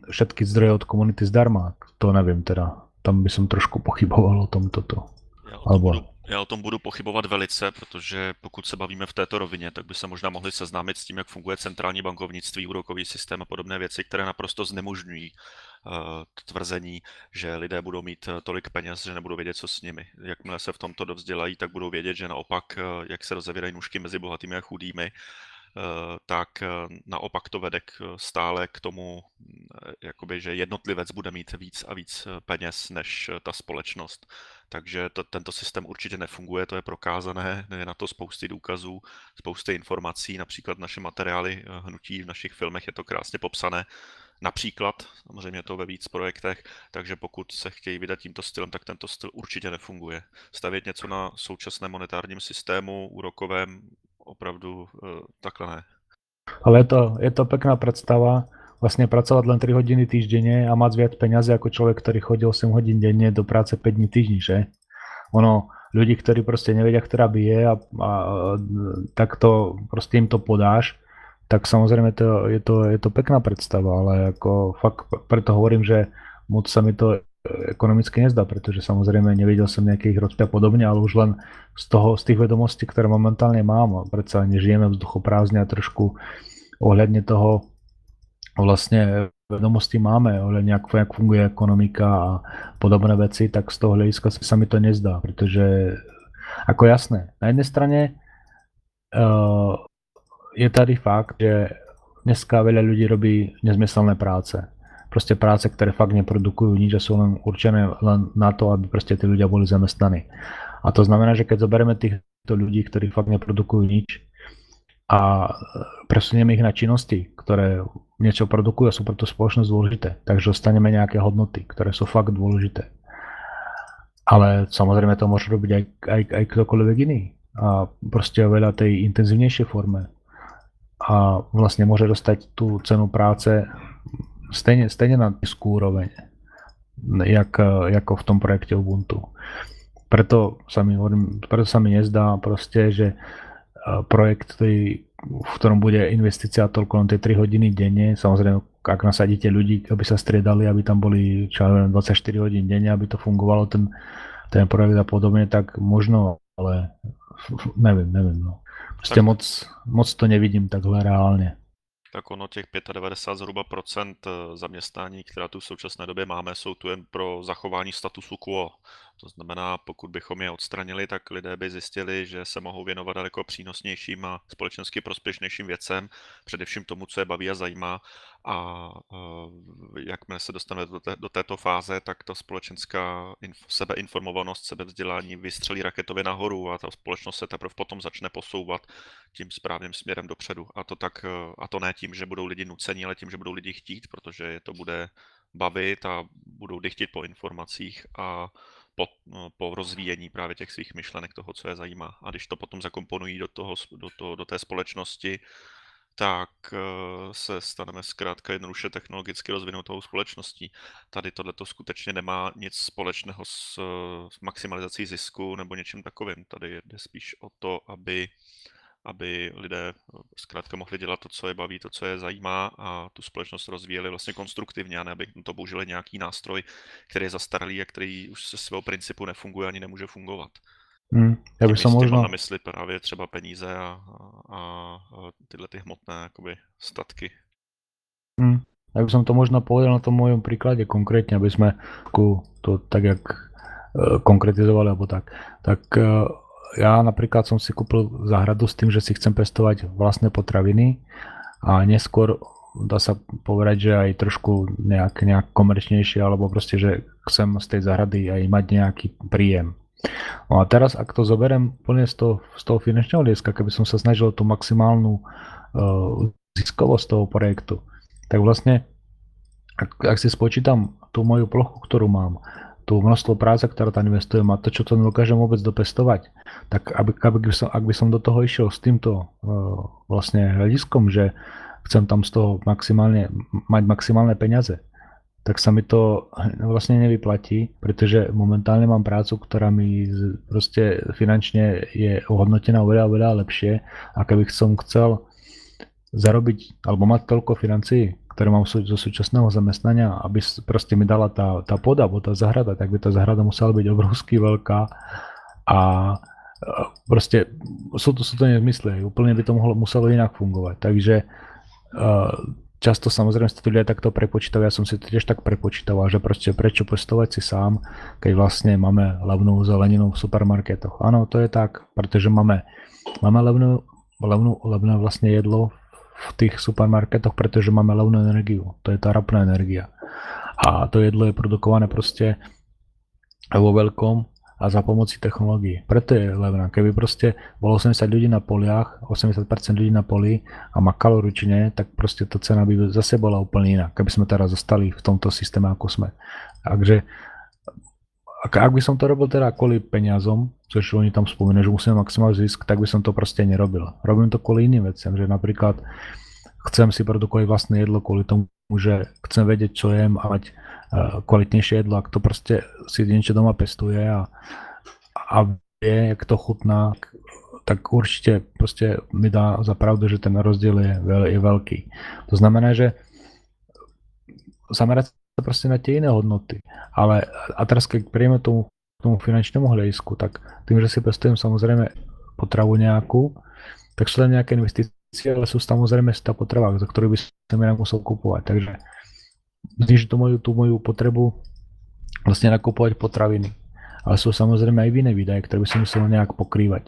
všetky zdroje od komunity zdarma. To nevím teda. Tam by som trošku pochyboval o tom toto. Já o tom, Alebo... budu, já o tom budu pochybovat velice, protože pokud se bavíme v této rovině, tak by se možná mohli seznámit s tím, jak funguje centrální bankovnictví, úrokový systém a podobné věci, které naprosto znemožňují uh, tvrzení, že lidé budou mít tolik peněz, že nebudou vědět, co s nimi. Jakmile se v tomto dovzdělají, tak budou vědět, že naopak, uh, jak se rozevírají nůžky mezi bohatými a chudými, tak naopak to vede k, stále k tomu, jakoby, že jednotlivec bude mít víc a víc peněz než ta společnost. Takže to, tento systém určitě nefunguje, to je prokázané, je na to spousty důkazů, spousty informací, například naše materiály hnutí v našich filmech je to krásně popsané, například, samozřejmě to ve víc projektech, takže pokud se chtějí vydat tímto stylem, tak tento styl určitě nefunguje. Stavět něco na současném monetárním systému, úrokovém, opravdu takhle ne. Ale je to, je to pekná predstava, vlastne pracovať len tri hodiny týždenne a mať viac peniazy ako človek, ktorý chodí osem hodín denne do práce päť dní týždni, že? Ono, ľudí, ktorí proste nevedia, ktorá bije a, a tak to proste im to podáš, tak samozrejme to, je, to, je to pekná predstava, ale ako fakt preto hovorím, že moc sa mi to ekonomicky nezdá, pretože samozrejme nevidel som nejakých rozpia podobne, ale už len z toho, z tých vedomostí, ktoré momentálne mám, a predsa nežijeme vzduchoprázdne a trošku ohľadne toho vlastne vedomosti máme, ohľadne ako, jak funguje ekonomika a podobné veci, tak z toho hľadiska sa mi to nezdá, pretože ako jasné, na jednej strane uh, je tady fakt, že dneska veľa ľudí robí nezmyselné práce. Proste práce, ktoré fakt neprodukujú nič a sú len určené len na to, aby proste tí ľudia boli zamestnaní. A to znamená, že keď zoberieme týchto ľudí, ktorí fakt neprodukujú nič a presunieme ich na činnosti, ktoré niečo produkujú a sú pre tú spoločnosť dôležité, takže dostaneme nejaké hodnoty, ktoré sú fakt dôležité. Ale samozrejme to môže robiť aj, aj, aj ktokoľvek iný a proste o veľa tej intenzívnejšej forme. A vlastne môže dostať tú cenu práce Stejne, stejne na nízku úroveň, jak, ako v tom projekte Ubuntu. Preto sa mi, preto sa mi nezdá proste, že projekt, ktorý, v ktorom bude investícia toľko len tie tri hodiny denne, samozrejme, ak nasadíte ľudí, aby sa striedali, aby tam boli čo ja neviem, dvadsaťštyri hodín denne, aby to fungovalo ten, ten projekt a podobne, tak možno, ale neviem, neviem. No. Proste moc, moc to nevidím takhle reálne. Tak ono těch devadesát pět zhruba procent zaměstnání, která tu v současné době máme, jsou tu jen pro zachování statusu quo. To znamená, pokud bychom je odstranili, tak lidé by zjistili, že se mohou věnovat daleko přínosnějším a společensky prospěšnějším věcem, především tomu, co je baví a zajímá. A jakmile se dostaneme do, té, do této fáze, tak ta společenská inf- sebeinformovanost, sebevzdělání vystřelí raketově nahoru a ta společnost se teprve potom začne posouvat tím správným směrem dopředu. A to, tak, a to ne tím, že budou lidi nuceni, ale tím, že budou lidi chtít, protože je to bude bavit a budou dychtit po informacích a po, po rozvíjení právě těch svých myšlenek, toho, co je zajímá. A když to potom zakomponují do, toho, do, toho, do té společnosti, tak se staneme zkrátka jednoduše technologicky rozvinutou společností. Tady tohleto skutečně nemá nic společného s, s maximalizací zisku nebo něčím takovým. Tady jde spíš o to, aby, aby lidé zkrátka mohli dělat to, co je baví, to, co je zajímá a tu společnost rozvíjeli vlastně konstruktivně a ne aby to použili nějaký nástroj, který je zastaralý a který už se svého principu nefunguje ani nemůže fungovat. Hmm, ja by som možno... Mám na mysli právě třeba peníze a, a, a tyhle ty hmotné jakoby, statky. Hmm, ja by som to možno povedal na tom mojom príklade konkrétne, aby sme to tak jak uh, konkretizovali alebo tak. Tak uh, ja napríklad som si kúpil záhradu s tým, že si chcem pestovať vlastné potraviny a neskôr dá sa povedať, že aj trošku nejak, nejak komerčnejšie alebo proste, že chcem z tej záhrady aj mať nejaký príjem. No a teraz, ak to zoberiem plne z toho, z toho finančného hľadiska, keby som sa snažil tú maximálnu uh, ziskovosť toho projektu, tak vlastne, ak, ak si spočítam tú moju plochu, ktorú mám, tú množstvo práce, ktoré tam investujem a to, čo to nedokážem vôbec dopestovať, tak aby, aby by som, ak by som do toho išiel s týmto uh, vlastne hľadiskom, že chcem tam z toho maximálne, mať maximálne peniaze, tak sa mi to vlastne nevyplatí, pretože momentálne mám prácu, ktorá mi proste finančne je ohodnotená oveľa, oveľa lepšie a keby som chcel zarobiť alebo mať toľko financií, ktoré mám zo súčasného zamestnania, aby proste mi dala tá, tá poda, alebo tá zahrada, tak by tá zahrada musela byť obrovsky veľká a proste sú to, sú to nezmysly, úplne by to mohlo, muselo inak fungovať, takže často samozrejme si to ľudia takto prepočítajú, ja som si to tiež tak prepočítaval, že proste prečo pestovať si sám, keď vlastne máme levnú zeleninu v supermarketoch. Áno, to je tak, pretože máme, máme levnú, levnú, levné vlastne jedlo v tých supermarketoch, pretože máme levnú energiu, to je tá ropná energia. A to jedlo je produkované proste vo veľkom a za pomoci technológií. Preto je levná. Keby proste bolo osemdesiat ľudí na poliach, osemdesiat percent ľudí na poli a makalo ručne, tak proste tá cena by zase bola úplne iná, keby sme teraz zostali v tomto systéme, ako sme. Takže ak, ak by som to robil teda kvôli peniazom, což oni tam spomínajú, že musíme maximálny zisk, tak by som to proste nerobil. Robím to kvôli iným veciam, že napríklad chcem si produkovať vlastné jedlo kvôli tomu, že chcem vedieť, čo jem a mať kvalitnejšie jedlo, ak to proste si niečo doma pestuje a, a vie, jak to chutná, tak určite proste mi dá za pravdu, že ten rozdiel je, je veľký. To znamená, že zamerať sa proste na tie iné hodnoty. Ale a teraz, keď príjeme tomu, tomu finančnému hľadisku, tak tým, že si pestujem samozrejme potravu nejakú, tak sú tam nejaké investície, ale sú samozrejme tá potrava, za ktorú by som inak musel kupovať. Takže znižiť tú moju, tú moju potrebu vlastne nakupovať potraviny. Ale sú samozrejme aj iné výdaje, ktoré by som musel nejak pokrývať.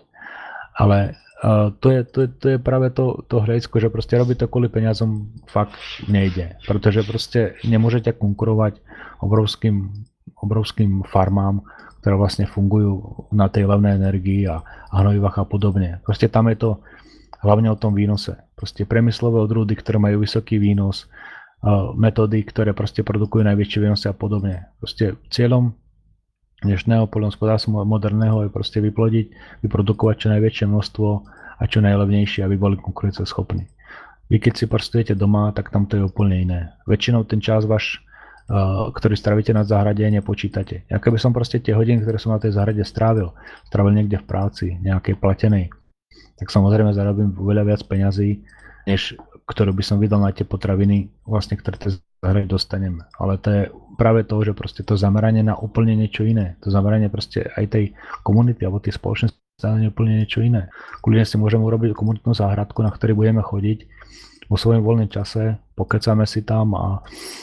Ale uh, to, je, to, je, to je práve to, to hľadisko, že proste robiť to kvôli peniazom fakt nejde. Pretože proste nemôžete konkurovať obrovským, obrovským farmám, ktoré vlastne fungujú na tej levnej energii a, a hnojivách a podobne. Proste tam je to hlavne o tom výnose. Proste priemyslové odrôdy, ktoré majú vysoký výnos, metódy, ktoré proste produkujú najväčšie výnosy a podobne. Proste cieľom dnešného poľnohospodárstva moderného je proste vyplodiť, vyprodukovať čo najväčšie množstvo a čo najlevnejšie, aby boli konkurenceschopní. Vy keď si pracujete doma, tak tam to je úplne iné. Väčšinou ten čas váš, ktorý stravíte na záhrade, nepočítate. Ja keby som proste tie hodiny, ktoré som na tej záhrade strávil, strávil niekde v práci, nejakej platenej, tak samozrejme zarobím veľa viac peňazí, než ktorú by som vydal na tie potraviny, vlastne, ktoré tej záhrade dostaneme. Ale to je práve to, že proste to zameranie na úplne niečo iné. To zameranie proste aj tej komunity alebo tej spoločnosti je úplne niečo iné. Kľudne si môžeme urobiť komunitnú záhradku, na ktorej budeme chodiť vo svojom voľnom čase, pokecáme si tam a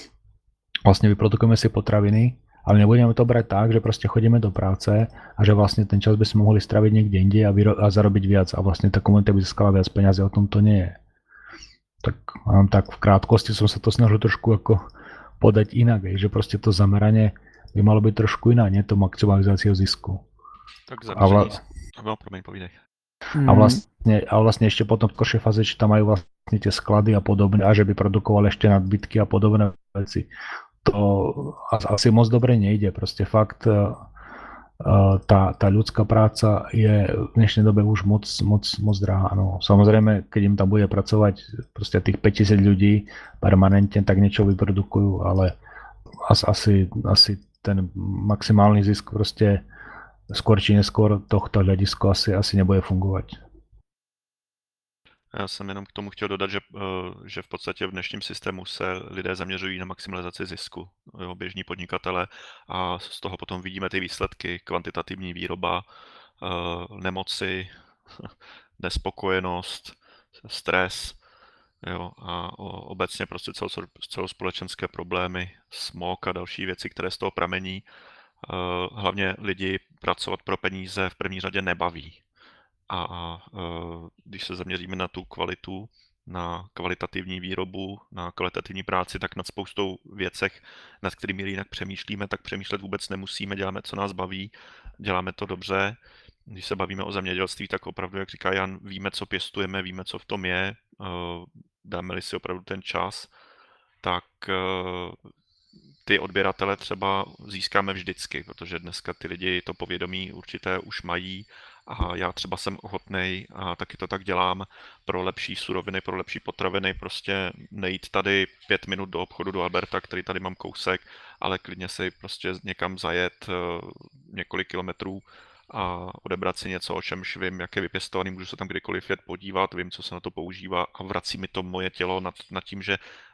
vlastne vyprodukujeme si potraviny, ale nebudeme to brať tak, že proste chodíme do práce a že vlastne ten čas by sme mohli straviť niekde inde a, vyro- a zarobiť viac a vlastne tá komunita by získala viac peniazy, o tom to nie je. Tak, tak v krátkosti som sa to snažil trošku ako podať inak, že proste to zameranie by malo byť trošku iná, nie to maximalizácia zisku. Tak zaměření... A, vla... no, promiň, povídej. A vlastne, a vlastne ešte potom v skoršej fáze, či tam majú vlastne tie sklady a podobne, a že by produkovali ešte nadbytky a podobné veci. To asi moc dobre nejde, proste fakt tá, tá ľudská práca je v dnešnej dobe už moc, moc, moc drahá. No, samozrejme, keď im tam bude pracovať proste tých päťtisíc ľudí permanentne, tak niečo vyprodukujú, ale asi, asi ten maximálny zisk proste skôr či neskôr tohto hľadisko asi, asi nebude fungovať. Já jsem jenom k tomu chtěl dodat, že, že v podstatě v dnešním systému se lidé zaměřují na maximalizaci zisku, jo, běžní podnikatele, a z toho potom vidíme ty výsledky, kvantitativní výroba, nemoci, nespokojenost, stres, jo, a obecně prostě celospolečenské problémy, smog a další věci, které z toho pramení. Hlavně lidi pracovat pro peníze v první řadě nebaví. A když se zaměříme na tu kvalitu, na kvalitativní výrobu, na kvalitativní práci, tak nad spoustou věcech, nad kterými jinak přemýšlíme, tak přemýšlet vůbec nemusíme, děláme, co nás baví, děláme to dobře. Když se bavíme o zemědělství, tak opravdu, jak říká Jan, víme, co pěstujeme, víme, co v tom je, dáme-li si opravdu ten čas, tak ty odběratele třeba získáme vždycky, protože dneska ty lidi to povědomí určité už mají a já třeba jsem ochotnej, a taky to tak dělám, pro lepší suroviny, pro lepší potraviny, prostě nejít tady pět minut do obchodu do Alberta, který tady mám kousek, ale klidně si prostě někam zajet několik kilometrů a odebrat si něco, o čemž vím, jak je vypěstovaný, můžu se tam kdykoliv jet podívat, vím, co se na to používá a vrací mi to moje tělo nad, nad tím, že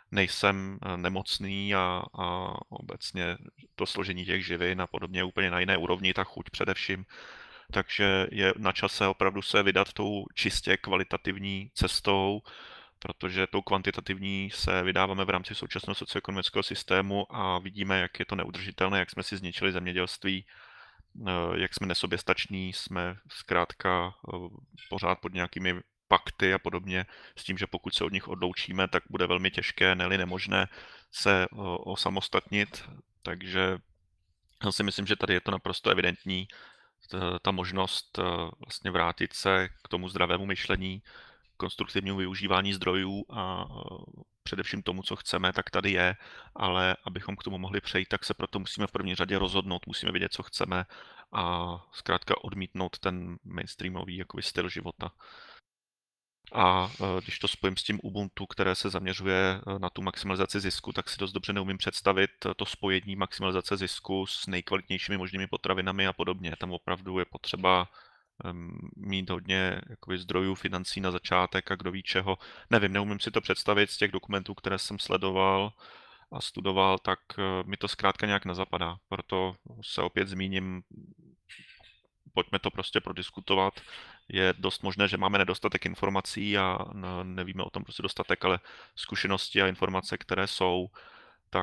nejsem nemocný a, a obecně to složení těch živin a podobně úplně na jiné úrovni, ta chuť především. Takže je na čase opravdu se vydat tou čistě kvalitativní cestou, protože tou kvantitativní se vydáváme v rámci současného socioekonomického systému a vidíme, jak je to neudržitelné, jak jsme si zničili zemědělství, jak jsme nesoběstační, jsme zkrátka pořád pod nějakými pakty a podobně, s tím, že pokud se od nich odloučíme, tak bude velmi těžké, ne-li nemožné se osamostatnit, takže já si myslím, že tady je to naprosto evidentní, ta možnost vlastně vrátit se k tomu zdravému myšlení, konstruktivnímu využívání zdrojů a především tomu, co chceme, tak tady je, ale abychom k tomu mohli přejít, tak se proto musíme v první řadě rozhodnout, musíme vědět, co chceme a zkrátka odmítnout ten mainstreamový jakoby styl života. A když to spojím s tím Ubuntu, které se zaměřuje na tu maximalizaci zisku, tak si dost dobře neumím představit to spojení maximalizace zisku s nejkvalitnějšími možnými potravinami a podobně. Tam opravdu je potřeba mít hodně jakoby, zdrojů, financí na začátek a kdo ví čeho. Nevím, neumím si to představit z těch dokumentů, které jsem sledoval a studoval, tak mi to zkrátka nějak nezapadá. Proto se opět zmíním, pojďme to prostě prodiskutovat. Je dost možné, že máme nedostatek informací a nevíme o tom prostě dostatek, ale zkušenosti a informace, které jsou, tak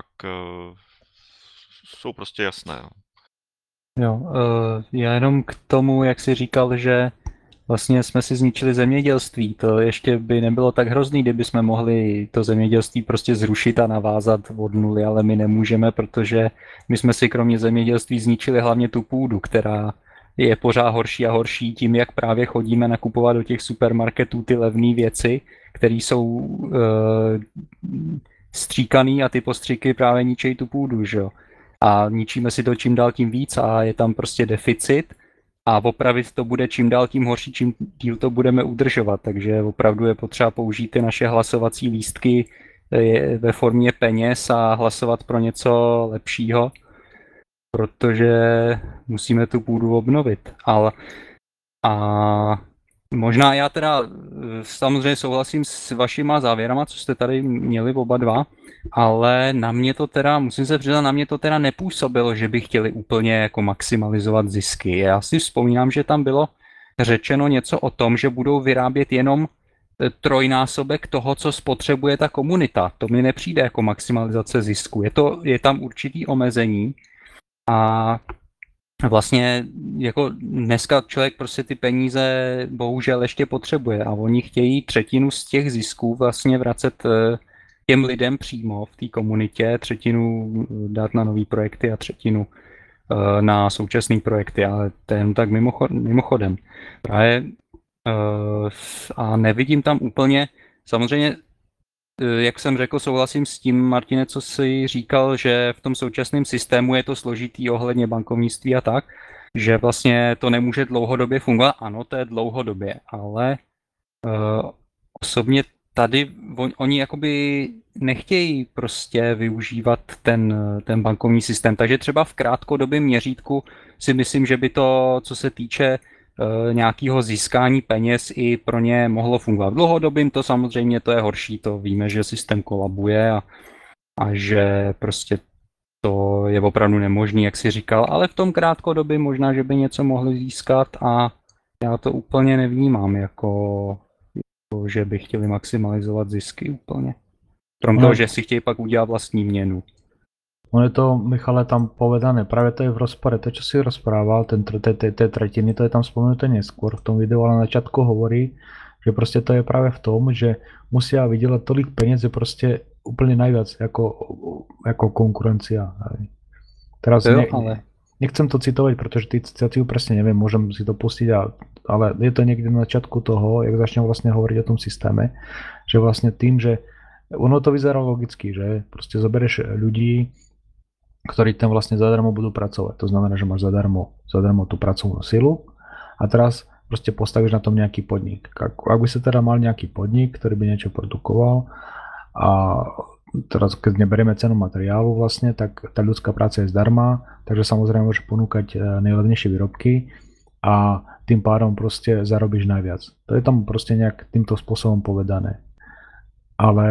jsou prostě jasné. Jo, já jenom k tomu, jak jsi říkal, že vlastně jsme si zničili zemědělství. To ještě by nebylo tak hrozný, kdyby jsme mohli to zemědělství prostě zrušit a navázat od nuly, ale my nemůžeme, protože my jsme si kromě zemědělství zničili hlavně tu půdu, která je pořád horší a horší tím, jak právě chodíme nakupovat do těch supermarketů ty levné věci, které jsou uh, stříkaný a ty postřiky právě ničejí tu půdu, že jo. A ničíme si to čím dál tím víc a je tam prostě deficit a opravit to bude čím dál tím horší, čím díl to budeme udržovat, takže opravdu je potřeba použít ty naše hlasovací lístky ve formě peněz a hlasovat pro něco lepšího, protože musíme tu půdu obnovit. Ale a možná já teda samozřejmě souhlasím s vašima závěrama, co jste tady měli oba dva, ale na mě to teda, musím se přiznat, na mě to teda nepůsobilo, že by chtěli úplně jako maximalizovat zisky. Já si vzpomínám, že tam bylo řečeno něco o tom, že budou vyrábět jenom trojnásobek toho, co spotřebuje ta komunita. To mi nepřijde jako maximalizace zisku. Je, to, je tam určitý omezení a vlastně jako dneska člověk prostě ty peníze bohužel ještě potřebuje a oni chtějí třetinu z těch zisků vlastně vracet těm lidem přímo v té komunitě, třetinu dát na nový projekty a třetinu na současné projekty, ale to je jen tak mimochodem. Právě a nevidím tam úplně, samozřejmě, jak jsem řekl, souhlasím s tím, Martine, co jsi říkal, že v tom současném systému je to složitý ohledně bankovnictví a tak, že vlastně to nemůže dlouhodobě fungovat. Ano, to je dlouhodobě, ale uh, osobně tady on, oni jakoby nechtějí prostě využívat ten, ten bankovní systém, takže třeba v krátkodobém měřítku si myslím, že by to, co se týče uh, nějakého získání peněz, i pro ně mohlo fungovat. V dlouhodobým to samozřejmě to je horší, to víme, že systém kolabuje a, a že prostě to je opravdu nemožný, jak jsi říkal, ale v tom krátkodobí možná, že by něco mohli získat a já to úplně nevnímám jako že by chtěli maximalizovat zisky úplně. Krom toho, že si chtějí pak udělat vlastní měnu. On je to, Michale, tam povedané, práve to je v rozpore, to čo si rozprával, ten, tie tretiny, to je tam spomenuté neskôr v tom videu, ale na začiatku hovorí, že proste to je práve v tom, že musia vydelať tolik peniazy proste úplne najviac ako, ako konkurencia. Teraz to jo, ne, ale... nechcem to citovať, pretože ty citáciu presne neviem, môžem si to pustiť, a, ale je to niekde na začiatku toho, jak začnem vlastne hovoriť o tom systéme, že vlastne tým, že ono to vyzerá logicky, že proste zoberieš ľudí, ktorí tam vlastne zadarmo budú pracovať. To znamená, že máš zadarmo, zadarmo tú pracovnú silu a teraz proste postavíš na tom nejaký podnik. Ak, ak by sa teda mal nejaký podnik, ktorý by niečo produkoval a teraz keď neberieme cenu materiálu vlastne, tak tá ľudská práca je zdarma, takže samozrejme môže ponúkať najlevnejšie výrobky a tým pádom proste zarobíš najviac. To je tam proste nejak týmto spôsobom povedané. Ale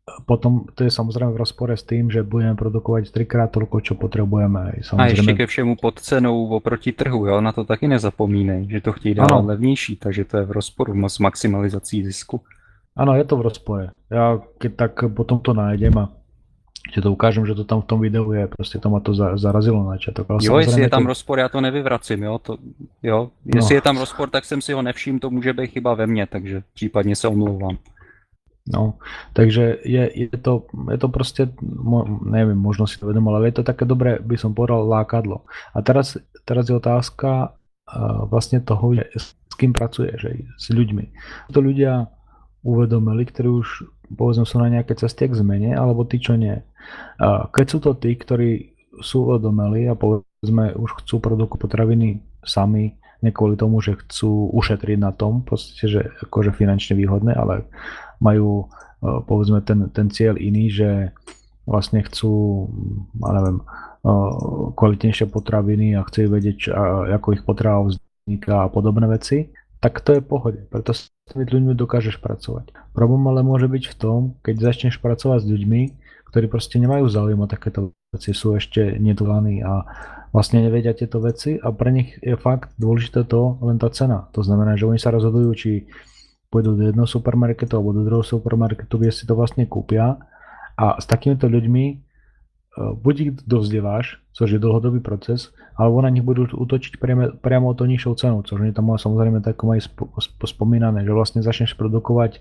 potom to je samozrejme v rozpore s tým, že budeme produkovať trikrát toľko, čo potrebujeme. A ještě Samozrejme, ke všemu pod cenou oproti trhu, jo? Na to taky nezapomínej, že to chtějí dávat Ano. levnější, takže to je v rozporu s maximalizací zisku. áno, je to v rozpore. Ja keď tak potom to nájdem a ti to ukážem, že to tam v tom videu je, proste to ma to za- zarazilo na začiatok. Ale Jo, jestli samozrejme je tam keď- rozpor, já to nevyvracím, jo? To, jo? Jestli No. je tam rozpor, tak jsem si ho nevšiml, to může být chyba ve mně, takže případně se omlouvám. No, takže je, je, to, je to proste, mo, neviem, možno si to vedom, ale je to také dobré, by som povedal, lákadlo. A teraz, teraz je otázka uh, vlastne toho, že s kým pracuješ, že s ľuďmi. To ľudia uvedomili, ktorí už povedzme sú na nejaké ceste k zmene, alebo tí, čo nie. Uh, keď sú to tí, ktorí sú uvedomili a povedzme už chcú produkovať potraviny sami, nie kvôli tomu, že chcú ušetriť na tom, proste, že akože finančne výhodné, ale majú povedzme ten, ten cieľ iný, že vlastne chcú, ja neviem, kvalitnejšie potraviny a chcú vedieť, ako ich potrava vzniká a podobné veci, tak to je v pohode, preto s tými ľuďmi dokážeš pracovať. Problém ale môže byť v tom, keď začneš pracovať s ľuďmi, ktorí proste nemajú záujem o takéto veci, sú ešte nedolaní a vlastne nevedia tieto veci a pre nich je fakt dôležité to len tá cena. To znamená, že oni sa rozhodujú, či pôjdu do jednoho supermarketu alebo do druhého supermarketu, kde si to vlastne kúpia a s takýmito ľuďmi buď ich dovzdeláš, což je dlhodobý proces, alebo na nich budú útočiť priamo, priamo o to nižšou cenou, což oni tam má samozrejme takom aj spomínané, že vlastne začneš produkovať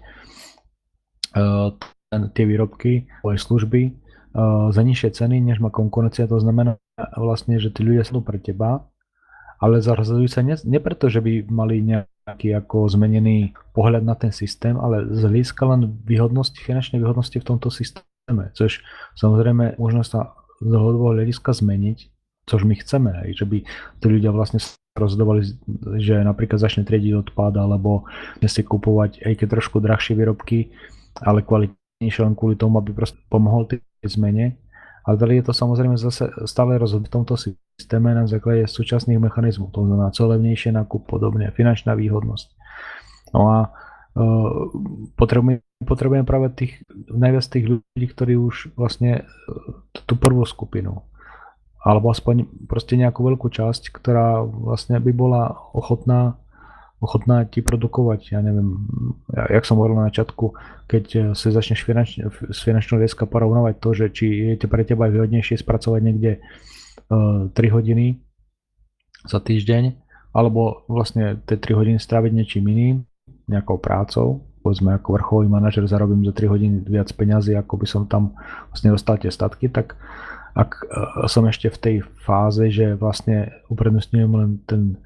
uh, ten, tie výrobky, aj služby uh, za nižšie ceny, než má konkurencia, to znamená vlastne, že tí ľudia sú pre teba, ale zahrzadujú sa ne, ne preto, že by mali nejaký ako zmenený pohľad na ten systém, ale z hľadiska len výhodnosti, finančnej výhodnosti v tomto systéme, což samozrejme možno sa z dlhodobého hľadiska zmeniť, což my chceme, aj, že by tí ľudia vlastne sa rozhodovali, že napríklad začne triediť odpad, alebo si kupovať aj keď trošku drahšie výrobky, ale kvalitnejšie len kvôli tomu, aby proste pomohol tej zmene. Ale dali je to samozrejme zase stále rozhodnúť v tomto systéme na základe súčasných mechanizmov, to znamená co levnejšie nákup, podobne, finančná výhodnosť. No a uh, potrebujeme, potrebujeme práve tých, najviac tých ľudí, ktorí už vlastne uh, tú prvú skupinu, alebo aspoň proste nejakú veľkú časť, ktorá vlastne by bola ochotná ochotná ti produkovať, ja neviem, jak som hovoril na začiatku, keď si začneš finanč, z finančného hľadiska porovnávať to, že či je to pre teba výhodnejšie spracovať niekde uh, tri hodiny za týždeň, alebo vlastne tie tri hodiny stráviť niečím iným, nejakou prácou, povedzme ako vrcholový manažer zarobím za tri hodiny viac peňazí, ako by som tam vlastne dostal tie statky, tak ak uh, som ešte v tej fáze, že vlastne uprednostňujem len ten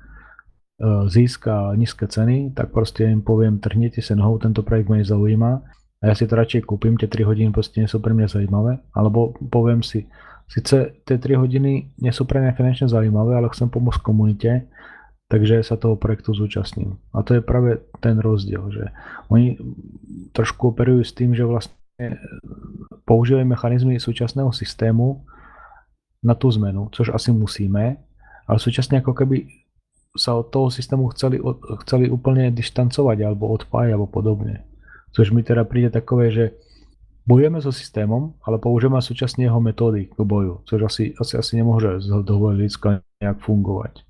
zisk a nízke ceny, tak proste im poviem, trhnite sa nohou, tento projekt ma nezaujíma a ja si to radšej kúpim, tie tri hodiny proste nie sú pre mňa zaujímavé, alebo poviem si, síce tie tri hodiny nie sú pre mňa finančne zaujímavé, ale chcem pomôcť komunite, takže sa toho projektu zúčastním. A to je práve ten rozdiel, že oni trošku operujú s tým, že vlastne používajú mechanizmy súčasného systému na tú zmenu, což asi musíme, ale súčasne ako keby sa od toho systému chceli, chceli úplne dištancovať alebo odpájať alebo podobne. Což mi teda príde takové, že bojujeme so systémom, ale použijeme súčasne jeho metódy k boju, což asi, asi, asi nemôže z dlhodobého hľadiska nejak fungovať.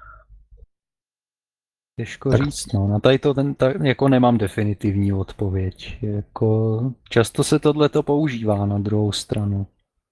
Těžko tak říct, no. Na tady to ten, tak, jako nemám definitivní odpověď. Jako, často se tohleto používá na druhou stranu.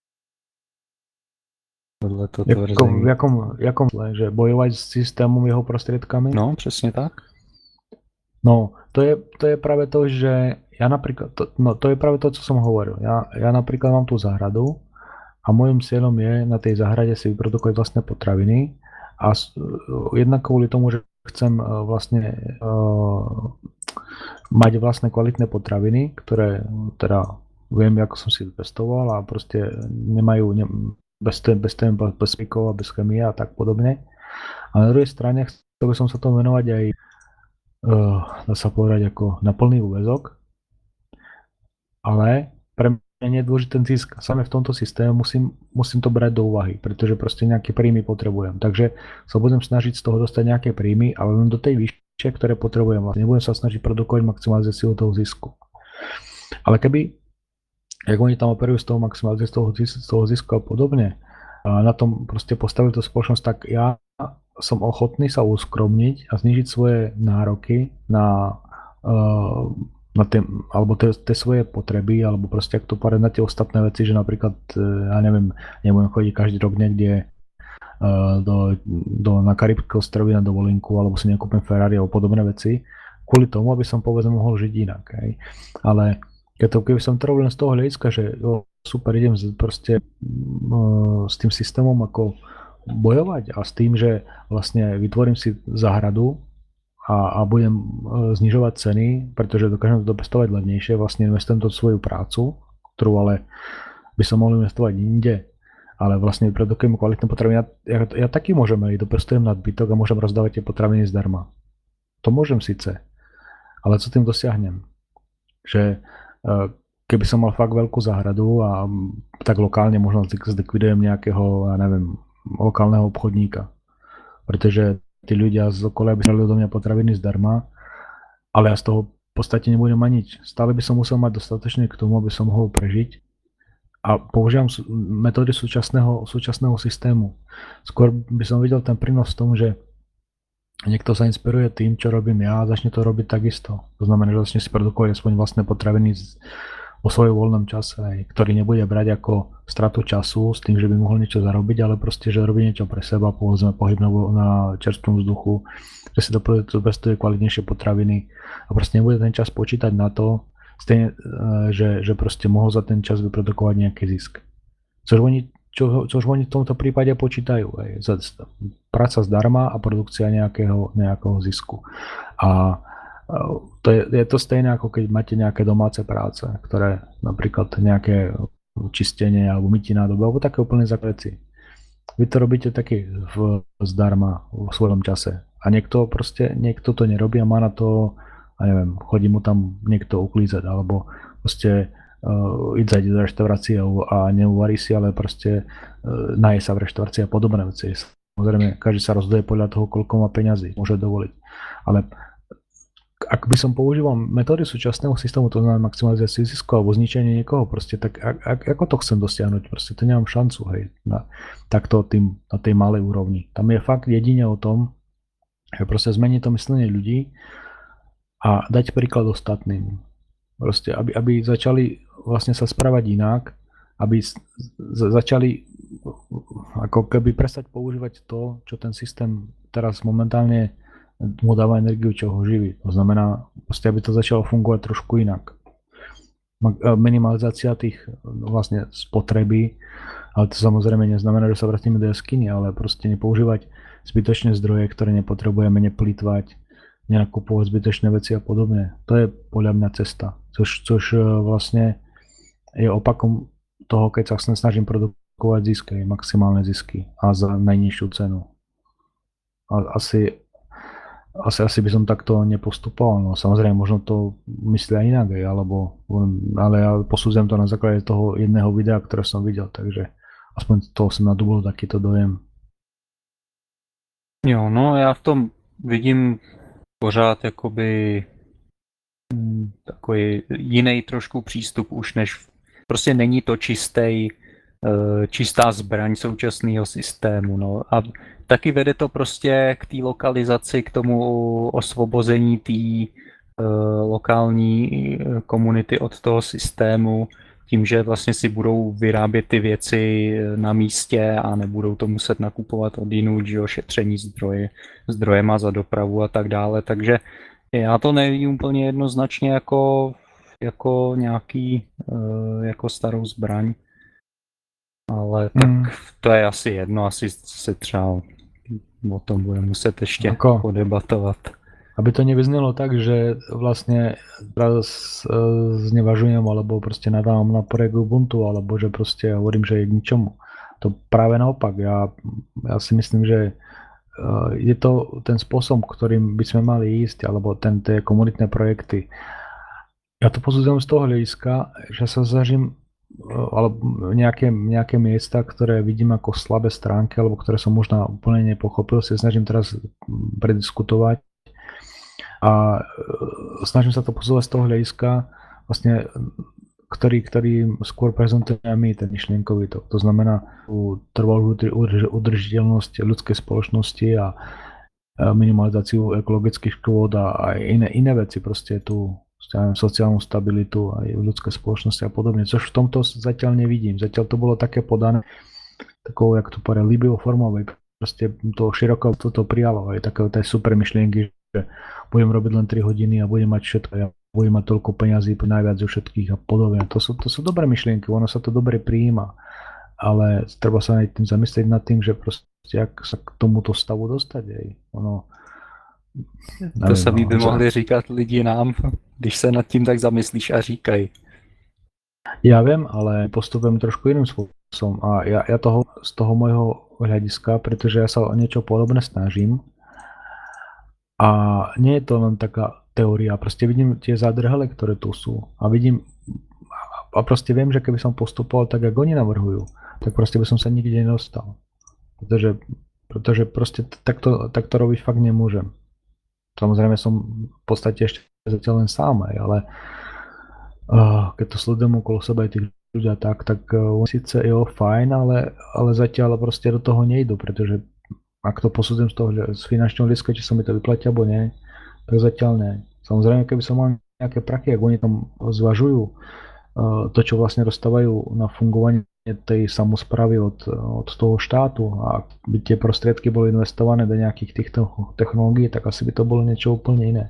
Tohleto Jako, v jakom, jakom že bojovať s systémom jeho prostriedkami? No, přesně tak. No, to je, to je práve to, že ja napríklad, to, no to je práve to, co som hovoril. Ja, ja napríklad mám tú záhradu a môjim cieľom je na tej záhrade si vyprodukovať vlastné potraviny a jednak kvôli tomu, že chcem vlastne uh, mať vlastné kvalitné potraviny, ktoré teda viem, ako som si pestoval a proste nemajú ne, bez tém, bez tém, bez spikov a bez chemie a tak podobne. A na druhej strane chcel by som sa tomu venovať aj Uh, dá sa povedať ako na plný úväzok, ale pre mňa nie je dôležitý ten zisk. Same v tomto systéme musím, musím to brať do úvahy, pretože proste nejaké príjmy potrebujem. Takže sa budem snažiť z toho dostať nejaké príjmy, ale len do tej výške, ktoré potrebujem. Nebudem sa snažiť produkovať maximalizáciu toho zisku. Ale keby jak oni tam operujú z toho maximalizácie, z toho, z toho zisku a podobne, a na tom proste postavili tú spoločnosť, tak ja som ochotný sa uskromniť a znižiť svoje nároky na, uh, na tie, alebo tie, tie svoje potreby, alebo proste ak to povedať na tie ostatné veci, že napríklad, ja neviem, nebudem chodiť každý rok niekde uh, do, do, na Karibské ostrovy na dovolenku, alebo si nekúpim Ferrari alebo podobné veci, kvôli tomu, aby som povedzme mohol žiť inak. Hej. Ale keď to, keby som to robil z toho hľadiska, že jo, super, idem z, proste uh, s tým systémom ako bojovať a s tým, že vlastne vytvorím si záhradu a, a budem uh, znižovať ceny, pretože dokážem to dopestovať levnejšie, vlastne investujem to svoju prácu, ktorú ale by som mohol investovať inde, ale vlastne produkujem kvalitné potraviny. Ja, ja, ja taký môžem aj, dopestujem nadbytok a môžem rozdávať tie potraviny zdarma. To môžem síce, ale co tým dosiahnem? Že uh, keby som mal fakt veľkú záhradu a tak lokálne možno zlikvidujem nejakého, ja neviem, lokálneho obchodníka. Pretože tí ľudia z okolia by stali do mňa potraviny zdarma, ale ja z toho v podstate nebudem mať nič. Stále by som musel mať dostatočne k tomu, aby som mohol prežiť. A používam metódy súčasného, súčasného systému. Skôr by som videl ten prínos v tom, že niekto sa inspiruje tým, čo robím ja a začne to robiť takisto. To znamená, že začne si produkovať aspoň vlastné potraviny vo svojom voľnom čase, ktorý nebude brať ako stratu času s tým, že by mohol niečo zarobiť, ale proste, že robí niečo pre seba, povedzme pohyb na čerstvom vzduchu, že si dopestuje kvalitnejšie potraviny a proste nebude ten čas počítať na to, stejne, že, že proste mohol za ten čas vyprodukovať nejaký zisk. Což oni, čo, čož oni v tomto prípade počítajú. Aj, práca zdarma a produkcia nejakého, nejakého zisku. A to je, je to stejné, ako keď máte nejaké domáce práce, ktoré napríklad nejaké čistenie alebo mytie nádoby, alebo také úplne základy. Vy to robíte taký v, zdarma v svojom čase. A niekto proste, niekto to nerobí a má na to, a neviem, chodí mu tam niekto uklízať, alebo proste uh, ide do reštaurácie a neuvarí si, ale proste uh, naje sa v reštaurácii a podobné veci. Samozrejme, každý sa rozhoduje podľa toho, koľko má peňazí, môže dovoliť. Ale ak by som používal metódy súčasného systému, to znamená maximalizáciu zisku alebo zničenie niekoho, proste, tak ak, ak, ako to chcem dosiahnuť? Proste to nemám šancu, hej, na, takto tým, na tej malej úrovni. Tam je fakt jedine o tom, že proste zmeniť to myslenie ľudí a dať príklad ostatným. Proste, aby, aby začali vlastne sa správať inak, aby z, z, začali ako keby prestať používať to, čo ten systém teraz momentálne mu dáva energiu, čo ho živí. To znamená, proste, aby to začalo fungovať trošku inak. Minimalizácia tých vlastne spotreby, ale to samozrejme neznamená, že sa vrátime do jaskyne, ale proste nepoužívať zbytočné zdroje, ktoré nepotrebujeme, neplýtvať, nenakupovať zbytočné veci a podobne. To je podľa mňa cesta, což, což vlastne je opakom toho, keď sa snažím produkovať zisky, maximálne zisky a za najnižšiu cenu. A asi Asi, asi by som takto nepostupoval, no samozrejme možno to myslia inak, alebo, ale ja posúdzam to na základe toho jedného videa, ktoré som videl, takže aspoň toho som nadobudol takýto dojem. Jo, no já v tom vidím pořád jakoby takový jiný trošku přístup už než, prostě není to čistý, čistá zbraň současného systému, no a taky vede to prostě k té lokalizaci, k tomu osvobození té uh, lokální komunity od toho systému, tím, že vlastně si budou vyrábět ty věci na místě a nebudou to muset nakupovat od jinut, že jo, šetření zdroje, zdrojema za dopravu a tak dále. Takže já to nevidím úplně jednoznačně jako, jako nějaký uh, jako starou zbraň. Ale tak mm. to je asi jedno, asi se třeba o tom budeme muset ještě jako podebatovat. Aby to nevyznelo tak, že vlastne teraz znevažujem alebo proste nadávam na projekt Ubuntu, alebo že proste hovorím, že je k ničomu. To práve naopak. Ja, ja si myslím, že je to ten spôsob, ktorým by sme mali ísť, alebo ten, tie komunitné projekty. Ja to posudzujem z toho hľadiska, že sa snažím alebo nejaké, nejaké miesta, ktoré vidím ako slabé stránky, alebo ktoré som možno úplne nepochopil, si snažím teraz prediskutovať a snažím sa to posúvať z toho hľadiska vlastne ktorý, ktorý skôr prezentujeme my, ten myšlienkový tok. To znamená tú trvalú udržiteľnosť ľudskej spoločnosti a minimalizáciu ekologických škôd a aj iné, iné veci, proste tú sociálnu stabilitu aj v ľudskej spoločnosti a podobne, což v tomto zatiaľ nevidím. Zatiaľ to bolo také podané takou, jak to povedal, líbivou formou, proste to široko toto prijalo, aj také tej super myšlienky, že budem robiť len tri hodiny a budem mať všetko, ja budem mať toľko peňazí, najviac zo všetkých a podobne. To sú, to sú dobré myšlienky, ono sa to dobre prijíma, ale treba sa aj tým zamyslieť nad tým, že proste jak sa k tomuto stavu dostať, aj ono... To samý by mohli říkat lidi nám, když se nad tím tak zamyslíš a říkají. Ja viem, ale postupujem trošku iným spôsobom a ja, ja toho, z toho môjho hľadiska, pretože ja sa o niečo podobné snažím a nie je to len taká teória, proste vidím tie zádrhele, ktoré tu sú a vidím a proste viem, že keby som postupoval tak, ako oni navrhujú, tak proste by som sa nikde nedostal. Pretože, pretože proste takto, takto robiť fakt nemôžem. Samozrejme som v podstate ešte zatiaľ len sám, aj, ale uh, keď to sledujem okolo seba aj tých ľudia tak, tak uh, síce jo, fajn, ale, ale zatiaľ proste do toho nejdu, pretože ak to posúdem z toho z finančného hľadiska, či sa mi to vyplatí alebo nie, tak zatiaľ nie. Samozrejme, keby som mal nejaké prachy, ak oni tam zvažujú uh, to, čo vlastne dostávajú na fungovanie tej samosprávy od, od toho štátu a by tie prostriedky boli investované do nejakých týchto technológií, tak asi by to bolo niečo úplne iné.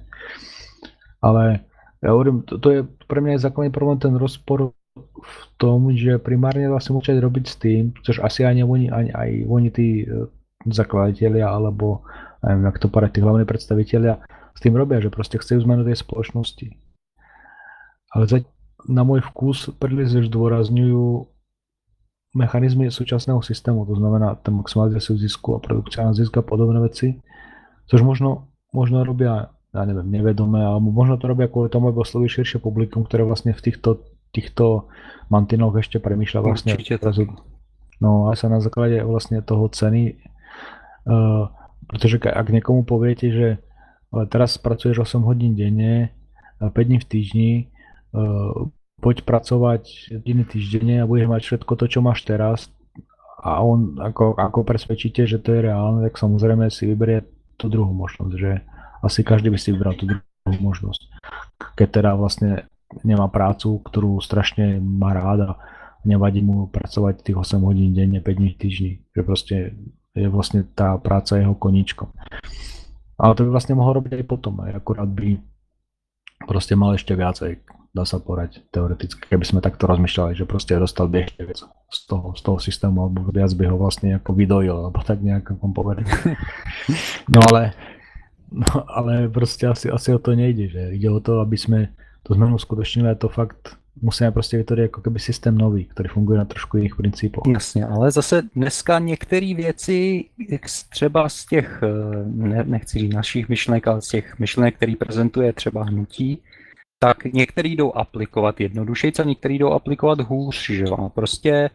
Ale ja hovorím, to, to je pre mňa je základný problém ten rozpor v tom, že primárne vlastne môžete robiť s tým, což asi ani oni, ani aj oni tí zakladatelia alebo neviem, jak to povedať, tí hlavní predstavitelia s tým robia, že proste chcú zmenu tej spoločnosti. Ale za, na môj vkus príliš zdôrazňujú mechanizmy súčasného systému, to znamená tá maximalizáciu zisku a produkcia na zisk a podobné veci, což možno, možno robia, ja neviem, nevedomé, alebo možno to robia kvôli tomu, aby osloviť širšie publikum, ktoré vlastne v týchto, týchto mantinách ešte premýšľa vlastne. No a sa na základe vlastne toho ceny, uh, pretože ak niekomu poviete, že ale teraz pracuješ osem hodín denne, päť dní v týždni, uh, poď pracovať jedný týždeň a budeš mať všetko to, čo máš teraz a on ako, ako presvedčíte, že to je reálne, tak samozrejme si vyberie tú druhú možnosť, že asi každý by si vybral tú druhú možnosť. Keď teda vlastne nemá prácu, ktorú strašne má rád a nevadí mu pracovať tých osem hodín denne, päť dní v týždni, že proste je vlastne tá práca jeho koníčkom. Ale to by vlastne mohol robiť aj potom, aj akurát by proste mal ešte viacej, dá sa povedať teoreticky, keby sme takto rozmýšľali, že proste dostal by ešte viac z toho, z toho systému, alebo viac by ho vlastne ako vydojil, alebo tak nejak vám povedať. No ale, no ale proste asi, asi o to nejde, že ide o to, aby sme tú zmenu uskutočnili a to fakt musíme prostě vytvoriť ako keby systém nový, který funguje na trošku jiných principech. Jasně, ale zase dneska některé věci, třeba z těch, ne, nechci říct našich myšlenek, ale z těch myšlenek, který prezentuje třeba hnutí, tak některý jdou aplikovat jednodušeji a některý jdou aplikovat hůř, že jo. Prostě e,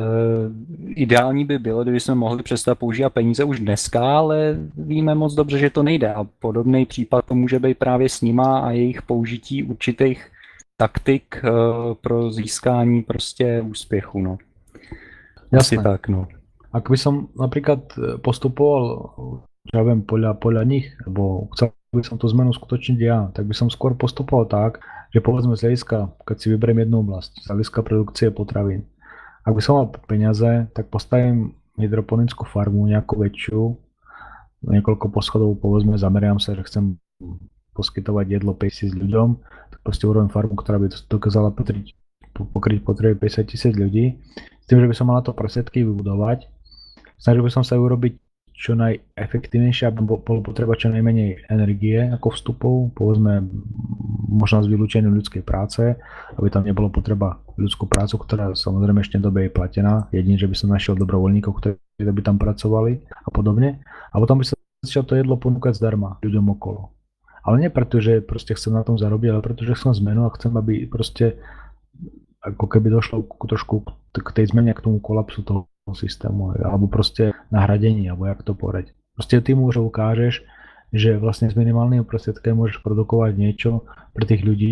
ideální by bylo, kdyby jsme mohli přestat používat peníze už dneska, ale víme moc dobře, že to nejde a podobný případ to může být právě s nima a jejich použití určitých taktik e, pro získání prostě úspěchu, no. Asi Jasné. tak, no. Ak by som napríklad postupoval, ja viem, podľa, podľa nich, alebo chcel by som tú zmenu skutočniť ja, tak by som skôr postupoval tak, že povedzme z hľadiska, keď si vyberiem jednu oblasť, z hľadiska produkcie potravín. Ak by som mal peniaze, tak postavím hydroponickú farmu, nejakú väčšiu, niekoľko poschodov, povedzme, zameriam sa, že chcem poskytovať jedlo päťtisíc ľuďom, tak proste urobím farmu, ktorá by dokázala pokryť, pokryť potreby päťdesiat tisíc ľudí. S tým, že by som mal na to prostriedky vybudovať, snažil by som sa urobiť čo najefektívnejšie, aby bolo potreba čo najmenej energie ako vstupov, povedzme možnosť vylúčenia ľudskej práce, aby tam nebolo potreba ľudskú prácu, ktorá samozrejme ešte v dobe je platená, jedine, že by som našiel dobrovoľníkov, ktorí by tam pracovali a podobne. A potom by sa začal to jedlo ponúkať zdarma ľuďom okolo. Ale nie preto, že proste chcem na tom zarobiť, ale preto, že chcem zmenu a chcem, aby proste ako keby došlo k, trošku k tej zmene, k tomu kolapsu toho systému, alebo proste nahradení, alebo jak to povedať. Proste ty mu už ukážeš, že vlastne s minimálnymi prostriedkami môžeš produkovať niečo pre tých ľudí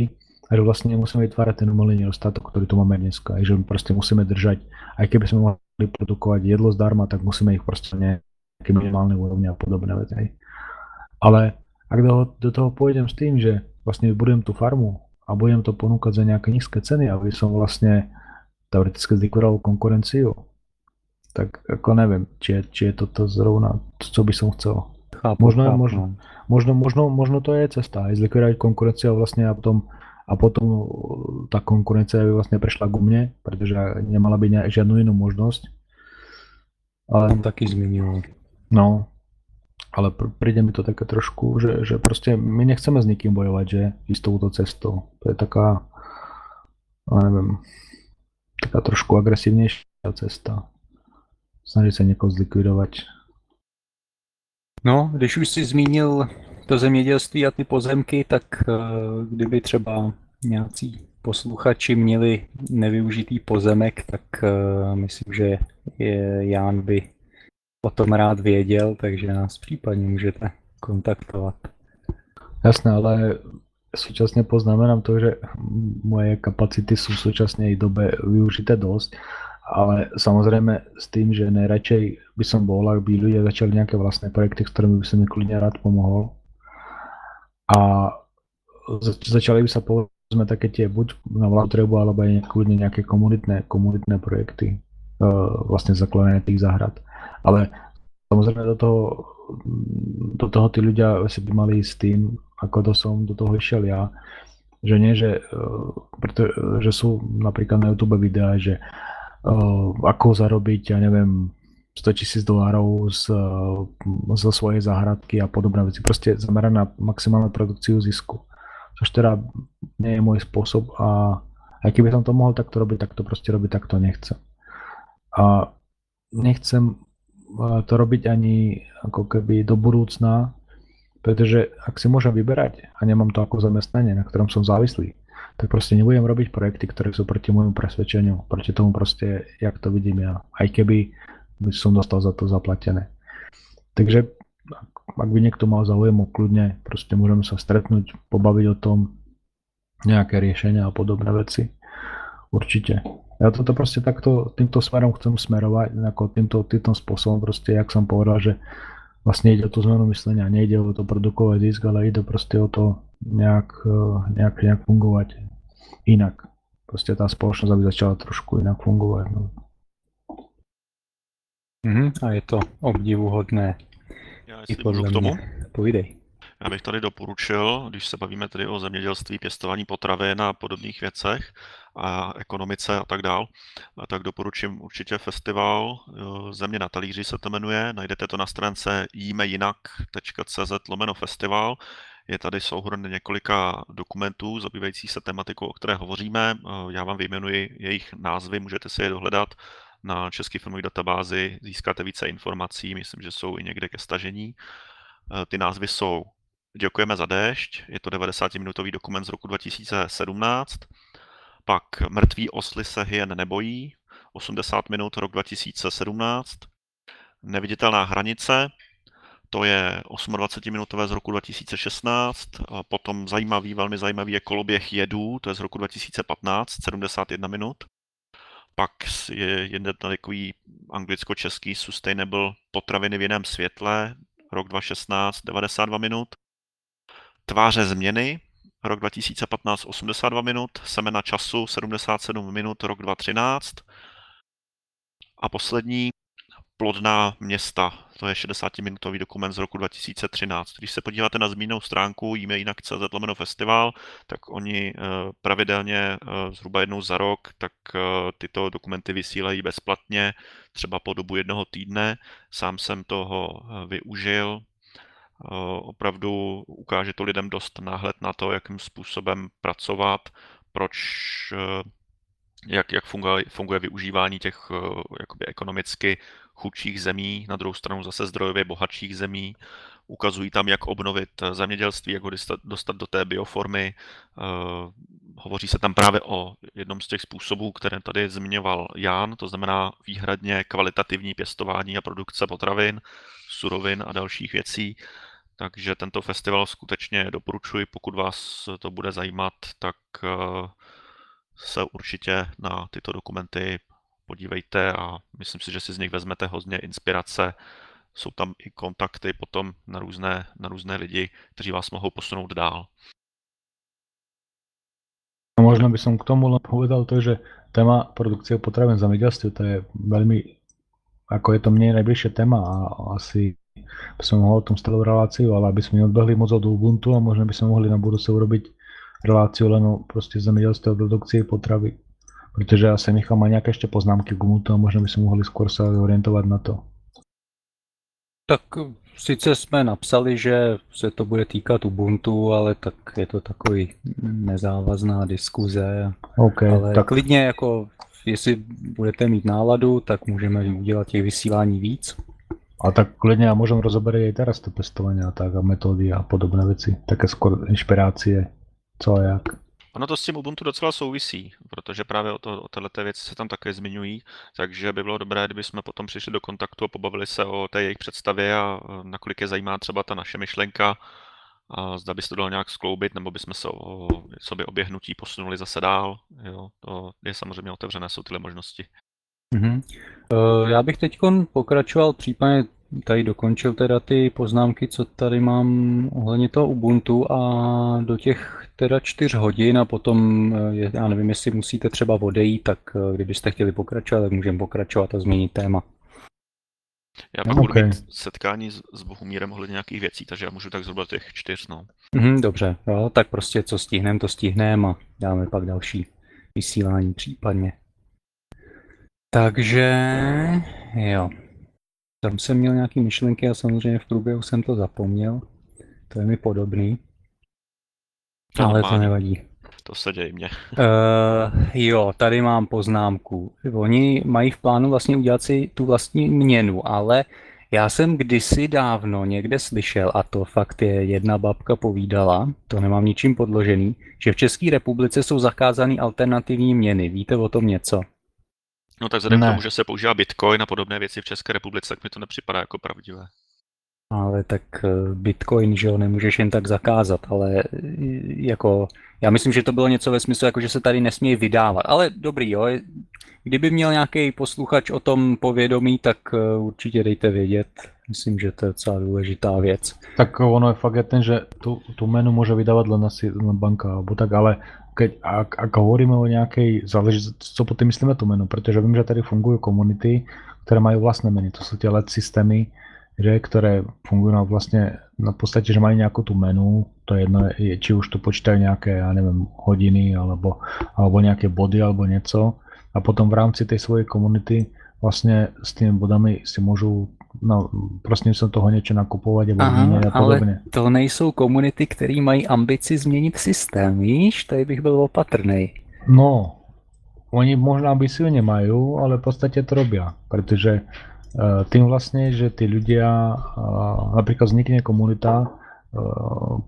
A že vlastne nemusíme vytvárať ten umelý nedostatok, ktorý tu máme dneska. A že proste musíme držať, aj keby sme mohli produkovať jedlo zdarma, tak musíme ich proste nejaké minimálne úrovne a podobné veci. Ale ak do, do toho pôjdem s tým, že vlastne budem tú farmu a budem to ponúkať za nejaké nízke ceny, aby som vlastne teoreticky zlikvidoval konkurenciu, tak ako neviem, či je, či je toto zrovna to, co by som chcel. Chápu, Možno, chápu. možno, možno, možno, možno to je cesta, aj zlikvidovať konkurenciu a vlastne a potom, a potom tá konkurencia by vlastne prešla ku mne, pretože nemala by ne, žiadnu inú možnosť. Ale, On taky zmiňoval. no, ale pr- príde mi to také trošku, že, že proste my nechceme s nikým bojovať, že ísť touto cestou. To je taká, ja neviem, taká trošku agresívnejšia cesta. Snažiť sa niekoho zlikvidovať. No, když už jsi zmínil to zemědělství a ty pozemky, tak kdyby třeba nějací posluchači měli nevyužitý pozemek, tak myslím, že je, Ján by o tom rád věděl, takže nás případně můžete kontaktovat. Jasné, ale súčasne poznamenám to, že moje kapacity sú v súčasnej dobe využité dosť, ale samozrejme s tým, že najradšej by som bol, ak by ľudia začali nejaké vlastné projekty, s ktorými by som mi kľudne rád pomohol. A zač- začali by sa povedzme také tie buď na vlastrebu, alebo aj kľudne nejaké komunitné, komunitné projekty, uh, vlastne zakladané tých záhrad. Ale samozrejme do toho, do toho tí ľudia si by mali ísť s tým, ako to som do toho išiel ja, že nie, že, preto, že sú napríklad na YouTube videá, že uh, ako zarobiť, ja neviem, sto tisíc dolárov z, zo svojej záhradky a podobné veci. Proste zamerané na maximálnu produkciu zisku. Což teda nie je môj spôsob a aj keby som to mohol takto robiť, tak to proste robiť takto nechcem. A nechcem to robiť ani ako keby do budúcna, pretože ak si môžem vyberať a nemám to ako zamestnanie, na ktorom som závislý, tak proste nebudem robiť projekty, ktoré sú proti môjmu presvedčeniu, proti tomu proste, jak to vidím ja, aj keby by som dostal za to zaplatené. Takže ak by niekto mal záujem, kľudne proste môžeme sa stretnúť, pobaviť o tom, nejaké riešenia a podobné veci. Určite. Ja toto proste takto, týmto smerom chcem smerovať, ako týmto, týmto spôsobom proste, jak som povedal, že vlastne ide o tú zmenu myslenia, nejde o to produkovať zisk, ale ide proste o to nejak, nejak, nejak fungovať inak. Proste tá spoločnosť aby začala trošku inak fungovať. No. Mm, a je to obdivuhodné. Já I jestli podle můžu k tomu? mě. Povídej. Já bych tady doporučil, když se bavíme tedy o zemědělství, pěstování potravin a podobných věcech a ekonomice a tak dál, tak doporučím určitě festival Země na talíři se to jmenuje. Najdete to na stránce jimejinak tečka cz lomeno festival. Je tady souhrn několika dokumentů zabývajících se tematikou, o které hovoříme. Já vám vyjmenuji jejich názvy, můžete si je dohledat na české filmové databázi, získáte více informací, myslím, že jsou i někde ke stažení. Ty názvy jsou Děkujeme za déšť, je to devadesátiminutový dokument z roku dva tisíce sedmnáct, pak Mrtví osly se hyen nebojí, osmdesát minut, rok dva tisíce sedmnáct, Neviditelná hranice, to je dvacetiminutové z roku dva tisíce šestnáct, potom zajímavý, velmi zajímavý je Koloběh jedů, to je z roku dva tisíce patnáct, sedmdesát jedna minut, pak je jeden takový anglicko-český Sustainable potraviny v jiném světle, rok dva tisíce šestnáct, devadesát dva minut, Tváře změny, rok dva tisíce patnáct, osmdesát dva minut, Semena času, sedmdesát sedm minut, rok dva tisíce třináct. A poslední, Plodná města, to je šedesátiminutový dokument z roku dva tisíce třináct. Když se podíváte na zmíněnou stránku jimejinak tečka cz lomeno festival, tak oni pravidelně zhruba jednou za rok tak tyto dokumenty vysílají bezplatně, třeba po dobu jednoho týdne. Sám jsem toho využil. Opravdu ukáže to lidem dost náhled na to, jakým způsobem pracovat, proč, jak, jak funguje, funguje využívání těch jakoby ekonomicky chudších zemí, na druhou stranu zase zdrojově bohatších zemí. Ukazují tam, jak obnovit zemědělství, jak ho dostat do té bioformy. Hovoří se tam právě o jednom z těch způsobů, které tady zmiňoval Jan, to znamená výhradně kvalitativní pěstování a produkce potravin, surovin a dalších věcí. Takže tento festival skutečně doporučuji, pokud vás to bude zajímat, tak eh, se určitě na tyto dokumenty podívejte a myslím si, že si z nich vezmete hodně inspirace. Jsou tam i kontakty potom na různé, na různé lidi, kteří vás mohou posunout dál. No, možno by som k tomu len povedal to, že téma produkcie potravín v zemedelstve, to je veľmi, ako je to mne najbližšia téma a asi by som mohol o tom stále reláciu, ale aby sme neodbehli moc od Ubuntu a možno by sme mohli na budúce urobiť reláciu len o proste zemedelstve a produkcii potravy. Pretože ja sa nechám aj nejaké ešte poznámky k Ubuntu a možno by sme mohli skôr sa orientovať na to. Tak sice jsme napsali, že se to bude týkat Ubuntu, ale tak je to takový nezávazná diskuze. OK, Ale tak klidně jako, jestli budete mít náladu, tak můžeme udělat těch vysílání víc. a tak kľudne ja môžem rozoberať aj teraz to pestovanie a tak a metódy a podobné veci. Také skôr inšpirácie, co a jak. Ono to s tím Ubuntu docela souvisí, protože právě o, to, o této věci se tam také zmiňují, takže by bylo dobré, kdyby jsme potom přišli do kontaktu a pobavili se o té jejich představě a nakolik je zajímá třeba ta naše myšlenka a zda by se to dalo nějak skloubit, nebo bychom se o sobě oběhnutí posunuli zase dál. Jo, to je samozřejmě otevřené, jsou tyhle možnosti. Mhm. Uh, já bych teď pokračoval, případně tady dokončil teda ty poznámky, co tady mám ohledně toho Ubuntu a do těch teda čtyř hodin a potom, je, já nevím, jestli musíte třeba odejít, tak kdybyste chtěli pokračovat, tak můžeme pokračovat a změnit téma. Já pak No, budu okay. mít setkání s, s Bohumírem ohledně nějakých věcí, takže já můžu tak zhruba těch čtyř, no. Mhm, dobře, jo, tak prostě co stihneme, to stihneme a dáme pak další vysílání případně. Takže jo, tam jsem měl nějaké myšlenky a samozřejmě v průběhu jsem to zapomněl. To je mi podobný. To je Ale to normální. nevadí. To se děje mně. Uh, jo, tady mám poznámku. Oni mají v plánu vlastně udělat si tu vlastní měnu, ale já jsem kdysi dávno někde slyšel, a to fakt je jedna babka povídala, to nemám ničím podložený, že v České republice jsou zakázány alternativní měny. Víte o tom něco? No tak vzhledem Ne. k tomu, že se používá Bitcoin a podobné věci v České republice, tak mi to nepřipadá jako pravdivé. Ale tak eh, Bitcoin, že ho nemůžeš jen tak zakázat, ale eh, jako, já myslím, že to bylo něco ve smyslu, jako že se tady nesmějí vydávat, ale dobrý, jo, kdyby měl nějaký posluchač o tom povědomí, tak eh, určitě dejte vědět, myslím, že to je docela důležitá věc. Tak ono je fakt je ten, že tú, tú menu môže vydávať len asi len banka, alebo tak, ale keď, ak, ak hovoríme o nejakej záležitosti, co po tým myslíme tú menu, pretože viem, že tady fungujú komunity, ktoré majú vlastné meny, to sú tie L E D systémy, že, ktoré fungujú na vlastne, na podstate, že majú nejakú tú menu, to je jedno, je, či už tu počítajú nejaké, ja neviem, hodiny, alebo, alebo nejaké body, alebo niečo, a potom v rámci tej svojej komunity vlastne s tými bodami si môžu no, prostřednictvím toho něco nakupovat nebo vyměnit a podobně. Ale to nejsou komunity, které mají ambici změnit systém, víš? Tady bych byl opatrný. No, oni možná ambici nemají, ale v podstatě to robí, protože uh, tým vlastně, že ty ľudia, uh, například vznikne komunita, uh,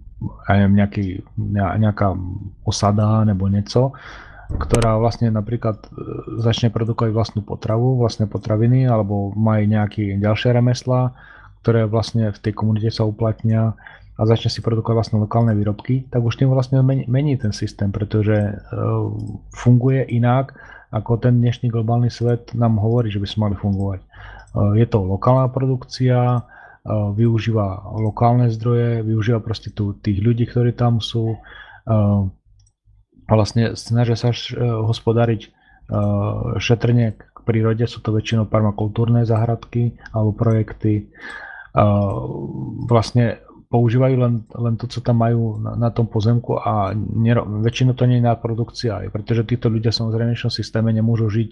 já nevím, nějaký, nějaká osada nebo něco, ktorá vlastne napríklad začne produkovať vlastnú potravu, vlastné potraviny, alebo majú nejaké ďalšie remeslá, ktoré vlastne v tej komunite sa uplatnia a začne si produkovať vlastné lokálne výrobky, tak už tým vlastne mení, mení ten systém, pretože uh, funguje inak, ako ten dnešný globálny svet nám hovorí, že by sme mali fungovať. Uh, je to lokálna produkcia, uh, využíva lokálne zdroje, využíva proste tu, tých ľudí, ktorí tam sú, uh, a vlastne snažia sa hospodáriť uh, šetrne k prírode, sú to väčšinou permakultúrne záhradky alebo projekty. Uh, vlastne používajú len, len to, co tam majú na, na tom pozemku a nero, väčšinou to nie je na produkcia, pretože títo ľudia samozrejme v dnešnom systéme nemôžu žiť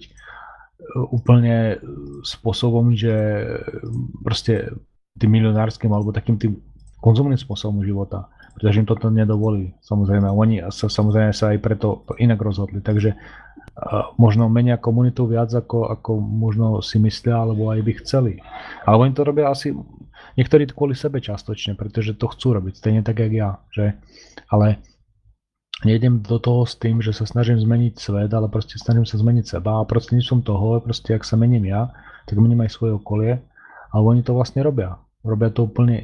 úplne spôsobom, že proste tým milionárskym alebo takým tým konzumným spôsobom života. Pretože im toto nedovolí, samozrejme. Oni sa samozrejme sa aj preto inak rozhodli. Takže uh, možno menia komunitu viac, ako, ako možno si myslia, alebo aj by chceli. Ale oni to robia asi, niektorí kvôli sebe častočne, pretože to chcú robiť, stejne tak, jak ja. Že? Ale nejdem do toho s tým, že sa snažím zmeniť svet, ale proste snažím sa zmeniť seba a prostredníctvom toho, proste ak sa mením ja, tak mením aj svoje okolie, ale oni to vlastne robia. Robia to úplne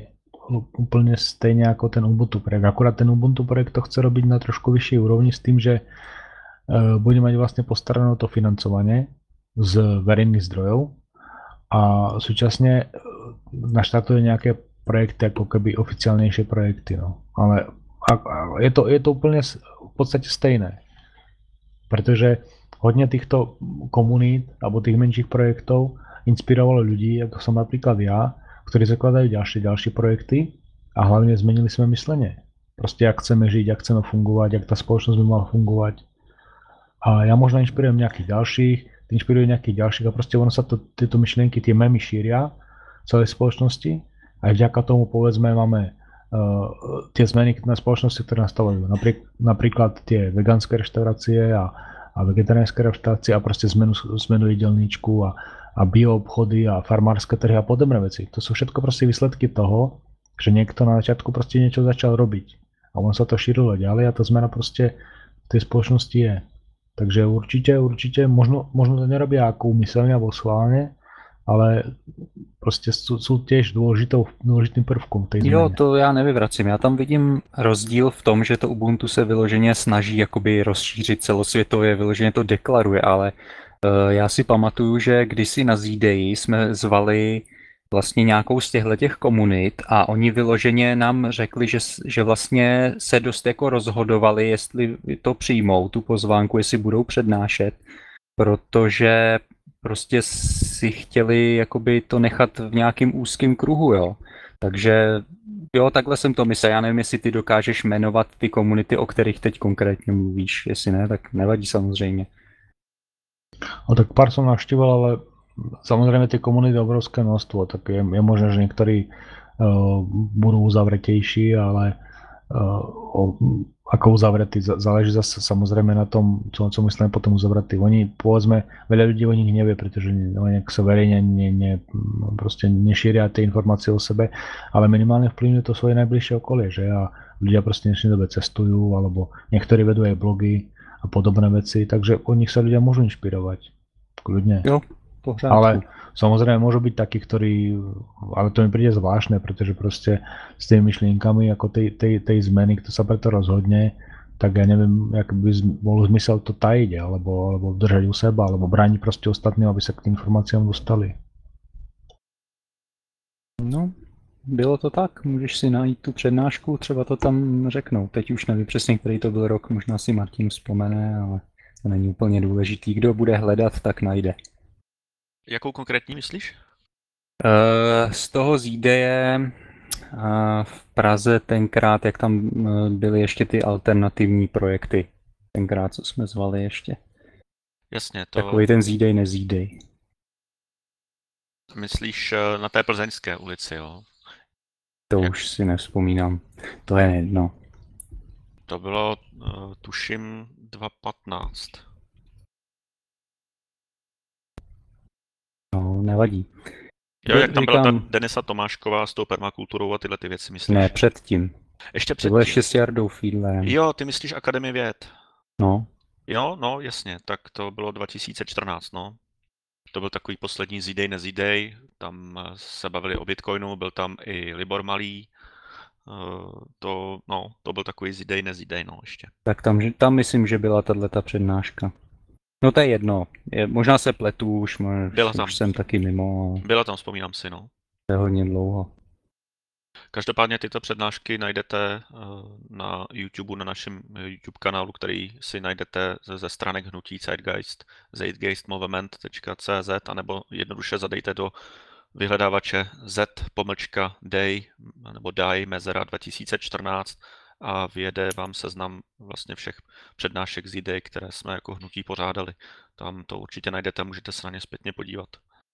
úplně stejně jako ten Ubuntu projekt. Akurát ten Ubuntu projekt to chce robiť na trošku vyšší úrovni s tým, že bude mať vlastne postarané to financovanie z verejných zdrojov a súčasne naštartuje nejaké projekty, ako keby oficiálnejšie projekty. No. Ale je to, je to úplne v podstate stejné. Pretože hodne týchto komunít alebo tých menších projektov inspirovalo ľudí, ako som napríklad ja, ktorí zakladajú ďalšie, ďalšie projekty a hlavne zmenili sme myslenie. Proste, jak chceme žiť, jak chceme fungovať, jak tá spoločnosť by mala fungovať. A ja možno inšpirujem nejakých ďalších, inšpirujem nejakých ďalších a proste ono sa to, tieto myšlienky, tie memy šíria v celej spoločnosti a vďaka tomu povedzme máme uh, tie zmeny na spoločnosti, ktoré nastavujú. Napríklad, napríklad tie vegánske reštaurácie a, a vegetariánske reštaurácie a proste zmenu, zmenu jedálničku a, a bioobchody a farmárske trhy a podobné veci. To sú všetko proste výsledky toho, že niekto na začiatku proste niečo začal robiť. A on sa to šírilo ďalej a tá zmena proste v tej spoločnosti je. Takže určite, určite, možno, možno to nerobia ako úmyselne alebo schválne, ale prostě jsou, jsou těž důležitou, důležitým prvkom té změny. Jo, to já nevyvracím. Já tam vidím rozdíl v tom, že to Ubuntu se vyloženě snaží jakoby rozšířit celosvětově, vyloženě to deklaruje, ale uh, já si pamatuju, že kdysi na Z-Day jsme zvali vlastně nějakou z těchto komunit a oni vyloženě nám řekli, že, že vlastně se dost jako rozhodovali, jestli to přijmou, tu pozvánku, jestli budou přednášet, protože prostě si chtěli jakoby to nechat v nějakém úzkém kruhu, jo. Takže jo, takhle jsem to myslel. Já nevím, jestli ty dokážeš jmenovat ty komunity, o kterých teď konkrétně mluvíš. Jestli ne, tak nevadí samozřejmě. No tak pár som navštívil, ale samozrejme tie komunity obrovské množstvo, tak je, je možné, že niektorí uh, budú uzavretejší, ale uh, o, ako uzavretí, záleží zase samozrejme na tom, čo, co myslíme potom uzavretí. Oni, povedzme, veľa ľudí o nich nevie, pretože oni sa verejne ne, ne, proste nešíria tie informácie o sebe, ale minimálne vplyvňujú to svoje najbližšie okolie, že a ľudia proste v dnešnej dobe cestujú, alebo niektorí vedú aj blogy a podobné veci, takže od nich sa ľudia môžu inšpirovať. Kľudne. Jo. Pořádku. Ale samozrejme môžu byť takí, ktorí, ale to mi príde zvláštne, pretože proste s tými myšlienkami ako tej, tej, tej zmeny, kto sa preto rozhodne, tak ja neviem, jak by bol zmysel to tajiť, alebo, alebo držať u seba, alebo brániť proste ostatným, aby sa k tým informáciám dostali. No, bylo to tak, můžeš si najít tu přednášku, třeba to tam řeknou. Teď už nevím přesně, který to byl rok, možná si Martin vzpomene, ale to není úplně důležitý. Kdo bude hledat, tak najde. Jakou konkrétní myslíš? Uh, z toho Z-Daye uh, v Praze tenkrát, jak tam uh, byly ještě ty alternativní projekty. Tenkrát, co jsme zvali ještě. Jasně, to... Takový ten Z-Day, ne Z-Day. Myslíš uh, na té Plzeňské ulici, jo? To Jak... už si nevzpomínám. To je jedno. To bylo, uh, tuším, dva patnáct. No, nevadí. Jo, jak tam byla ta Říkám... Denisa Tomášková s tou permakulturou a tyhle ty věci, myslíš? Ne, předtím. Ještě předtím. předtím. To bylo ještě s Jardou Fiedlerem. Jo, ty myslíš Akademii věd. No. Jo, no, jasně, tak to bylo dva tisíce čtrnáct, no. To byl takový poslední Z-Day, ne Z-Day, tam se bavili o Bitcoinu, byl tam i Libor Malý, uh, to, no, to byl takový Z-Day, ne Z-Day, no, ještě. Tak tam, tam myslím, že byla tato přednáška. No to je jedno, je, možná se pletu, už, Byla tam. už jsem taky mimo. Byla tam, vzpomínám si, no. To je hodně dlouho. Každopádně tyto přednášky najdete na YouTube, na našem YouTube kanálu, který si najdete ze stránek hnutí Zeitgeist, zeitgeistmovement tečka cé zet, anebo jednoduše zadejte do vyhledávače Z pomlčka Day nebo Day mezera dva tisíce čtrnáct a vyjede vám seznam vlastně všech přednášek z idei, které jsme jako hnutí pořádali. Tam to určitě najdete, můžete se na ně zpětně podívat.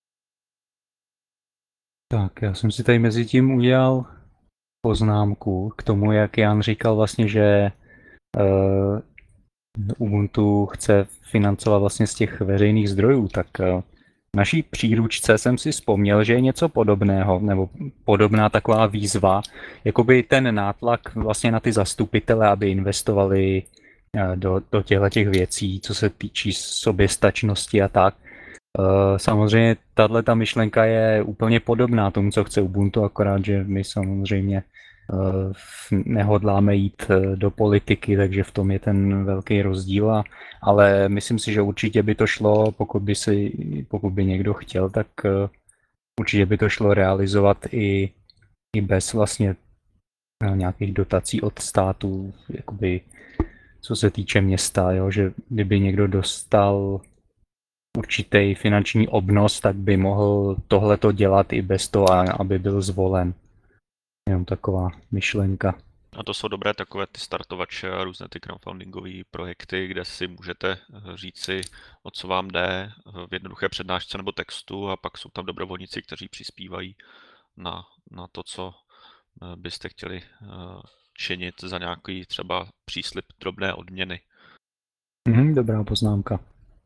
Tak, já jsem si tady mezi tím udělal poznámku k tomu, jak Jan říkal vlastně, že uh, Ubuntu chce financovat vlastně z těch veřejných zdrojů, tak uh, v naší příručce jsem si vzpomněl, že je něco podobného, nebo podobná taková výzva, jakoby ten nátlak vlastně na ty zastupitele, aby investovali uh, do, do těchto těch věcí, co se týčí soběstačnosti a tak. Uh, samozřejmě tahle ta myšlenka je úplně podobná tomu, co chce Ubuntu, akorát, že my samozřejmě uh, nehodláme jít uh, do politiky, takže v tom je ten velký rozdíl, a, ale myslím si, že určitě by to šlo, pokud by, si, pokud by někdo chtěl, tak uh, určitě by to šlo realizovat i, i bez vlastně uh, nějakých dotací od státu, jakoby, co se týče města, jo, že kdyby někdo dostal určitý finanční obnos, tak by mohl tohleto dělat i bez toho, aby byl zvolen. Jenom taková myšlenka. A to jsou dobré takové ty startovače a různé ty crowdfundingové projekty, kde si můžete říci, o co vám jde v jednoduché přednášce nebo textu, a pak jsou tam dobrovolníci, kteří přispívají na, na to, co byste chtěli činit za nějaký třeba příslib drobné odměny. Mhm, dobrá poznámka.